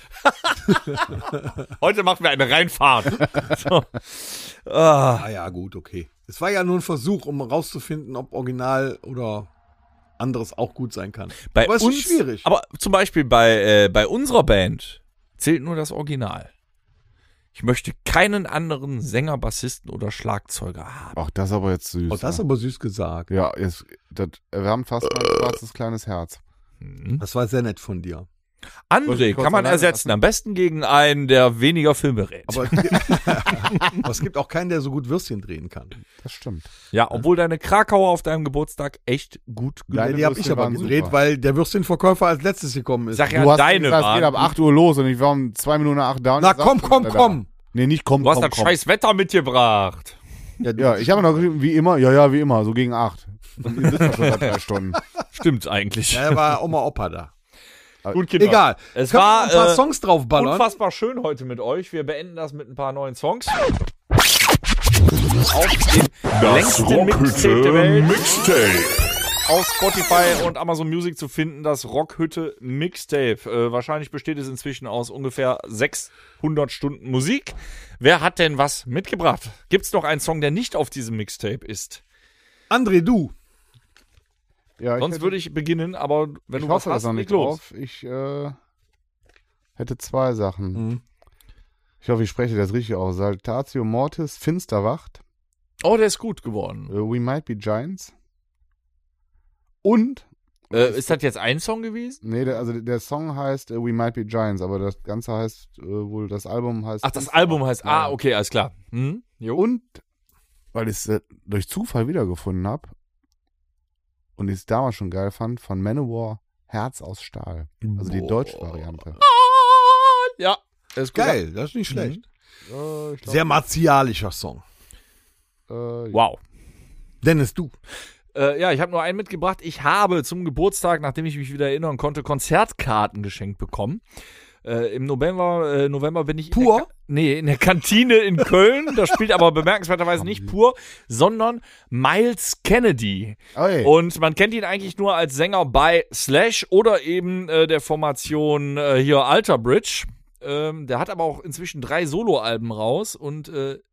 Heute machen wir eine Reinfahrt. So. Ah. Ah ja, gut, okay. Es war ja nur ein Versuch, um rauszufinden, ob Original oder anderes auch gut sein kann. Bei Aber es uns, ist schwierig. Aber zum Beispiel bei unserer Band zählt nur das Original. Ich möchte keinen anderen Sänger, Bassisten oder Schlagzeuger haben. Ach, das ist aber jetzt süß. Oh, das ist aber süß gesagt. ja, wir haben fast ein schwarzes kleines Herz. Das war sehr nett von dir. André kann man ersetzen, am besten gegen einen, der weniger Filme rät. Aber es gibt auch keinen, der so gut Würstchen drehen kann. Das stimmt. Ja, obwohl deine Krakauer auf deinem Geburtstag echt gut Deine Die habe ich Würstchen aber waren gedreht, super. weil der Würstchenverkäufer als letztes gekommen ist. Sag Du ja, hast deine gesagt, es geht ab waren. 8 Uhr los und ich war um 2 Minuten nach 8 da. Und Na ich sagte, komm. da. Nee, nicht komm, Du hast komm, das komm. scheiß Wetter mitgebracht. Ja, ich habe noch geschrieben, wie immer, ja, wie immer, so gegen 8. Und ihr sitzt da schon seit 3 Stunden. Stimmt eigentlich. Ja, da war Oma Opa da. Gut, Kinder. Egal. Es Können wir war noch ein paar Songs draufballern. unfassbar schön heute mit euch. Wir beenden das mit ein paar neuen Songs. Auf dem längsten Mixtape der Welt. Auf Spotify und Amazon Music zu finden, das Rockhütte Mixtape. Wahrscheinlich besteht es inzwischen aus ungefähr 600 Stunden Musik. Wer hat denn was mitgebracht? Gibt's noch einen Song, der nicht auf diesem Mixtape ist? André, du. Ja, Sonst würde ich beginnen, aber wenn ich du was hoffe, hast, das noch leg nicht los. drauf. Ich hätte 2 Sachen. Mhm. Ich hoffe, ich spreche das richtig aus. Saltatio Mortis, Finsterwacht, Oh, der ist gut geworden. We Might Be Giants. Und, Ist das jetzt ein Song gewesen? nee, der Song heißt We Might Be Giants, aber das Ganze heißt wohl, das Album heißt. Ach, das Finsterwacht. Album heißt, Ja. okay, alles klar. Hm? Jo. Und, weil ich es durch Zufall wiedergefunden habe und ich es damals schon geil fand, von Manowar, Herz aus Stahl. Also die Boah. deutsche Variante. Ja, ist gut. Geil, das ist nicht schlecht. Ich glaub, Sehr martialischer Song. Wow. Dennis, du. Ja, ich habe nur einen mitgebracht. Ich habe zum Geburtstag, nachdem ich mich wieder erinnern konnte, Konzertkarten geschenkt bekommen. Im November bin ich Pur? in der Kantine in Köln. Da spielt aber bemerkenswerterweise nicht Pur, sondern Miles Kennedy. Oi. Und man kennt ihn eigentlich nur als Sänger bei Slash oder eben der Formation hier Alter Bridge. Der hat aber auch inzwischen 3 Soloalben raus und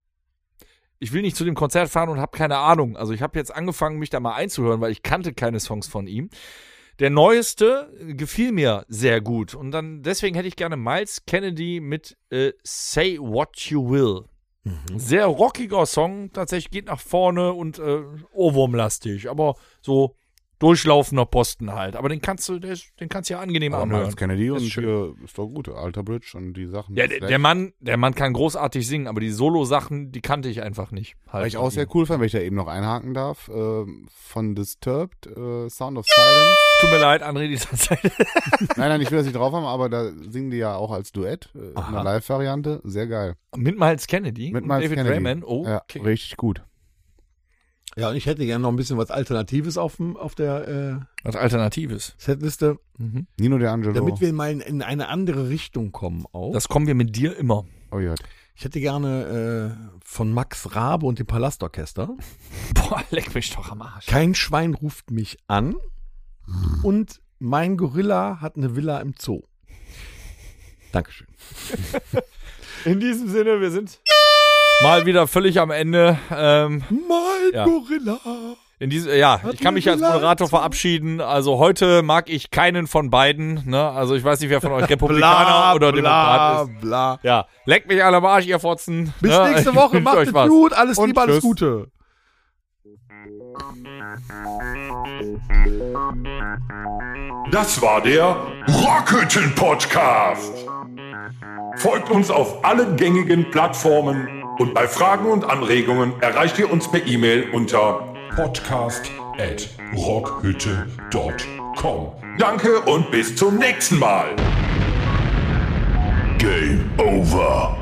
ich will nicht zu dem Konzert fahren und habe keine Ahnung. Also ich habe jetzt angefangen, mich da mal einzuhören, weil ich kannte keine Songs von ihm. Der neueste gefiel mir sehr gut. Und deswegen hätte ich gerne Miles Kennedy mit Say What You Will. Sehr rockiger Song, tatsächlich geht nach vorne und Ohrwurmlastig, aber so durchlaufender Posten halt. Aber den kannst du ja angenehm Aber anhören. Miles Kennedy und Ist schön. hier ist doch gut, Alter Bridge und die Sachen. Ja, der Mann kann großartig singen, aber die Solo-Sachen, die kannte ich einfach nicht. Halt Was ich von auch sehr ihm. cool fand, wenn ich da eben noch einhaken darf, von Disturbed, Sound of Silence. Tut mir leid, André, dieser Zeit. Nein, ich will das nicht drauf haben, aber da singen die ja auch als Duett, in einer Live-Variante. Sehr geil. Mit Miles Kennedy Mit und Miles David Kennedy. Raymond. Oh, Ja, okay. richtig gut. Ja, und ich hätte gerne noch ein bisschen was Alternatives auf der Was Alternatives. Setliste, Nino De Angelo. damit wir mal in eine andere Richtung kommen auch. Das kommen wir mit dir immer. Oh ja. Ich hätte gerne von Max Rabe und dem Palastorchester. Boah, leck mich doch am Arsch. Kein Schwein ruft mich an und mein Gorilla hat eine Villa im Zoo. Dankeschön. In diesem Sinne, wir sind Mal wieder völlig am Ende. Mein Ja. Gorilla. Ich kann mich als Moderator verabschieden. Also heute mag ich keinen von beiden. Ne? Also ich weiß nicht, wer von euch Republikaner oder Demokrat ist. Bla. Ja, leckt mich alle am Arsch, ihr Fotzen. Bis ne? nächste Ich Woche. wünsch Macht euch es was. gut. Alles Und Liebe, alles tschüss. Gute. Das war der Rockhütten-Podcast. Folgt uns auf allen gängigen Plattformen und bei Fragen und Anregungen erreicht ihr uns per E-Mail unter podcast@rockhütte.com. Danke und bis zum nächsten Mal. Game over.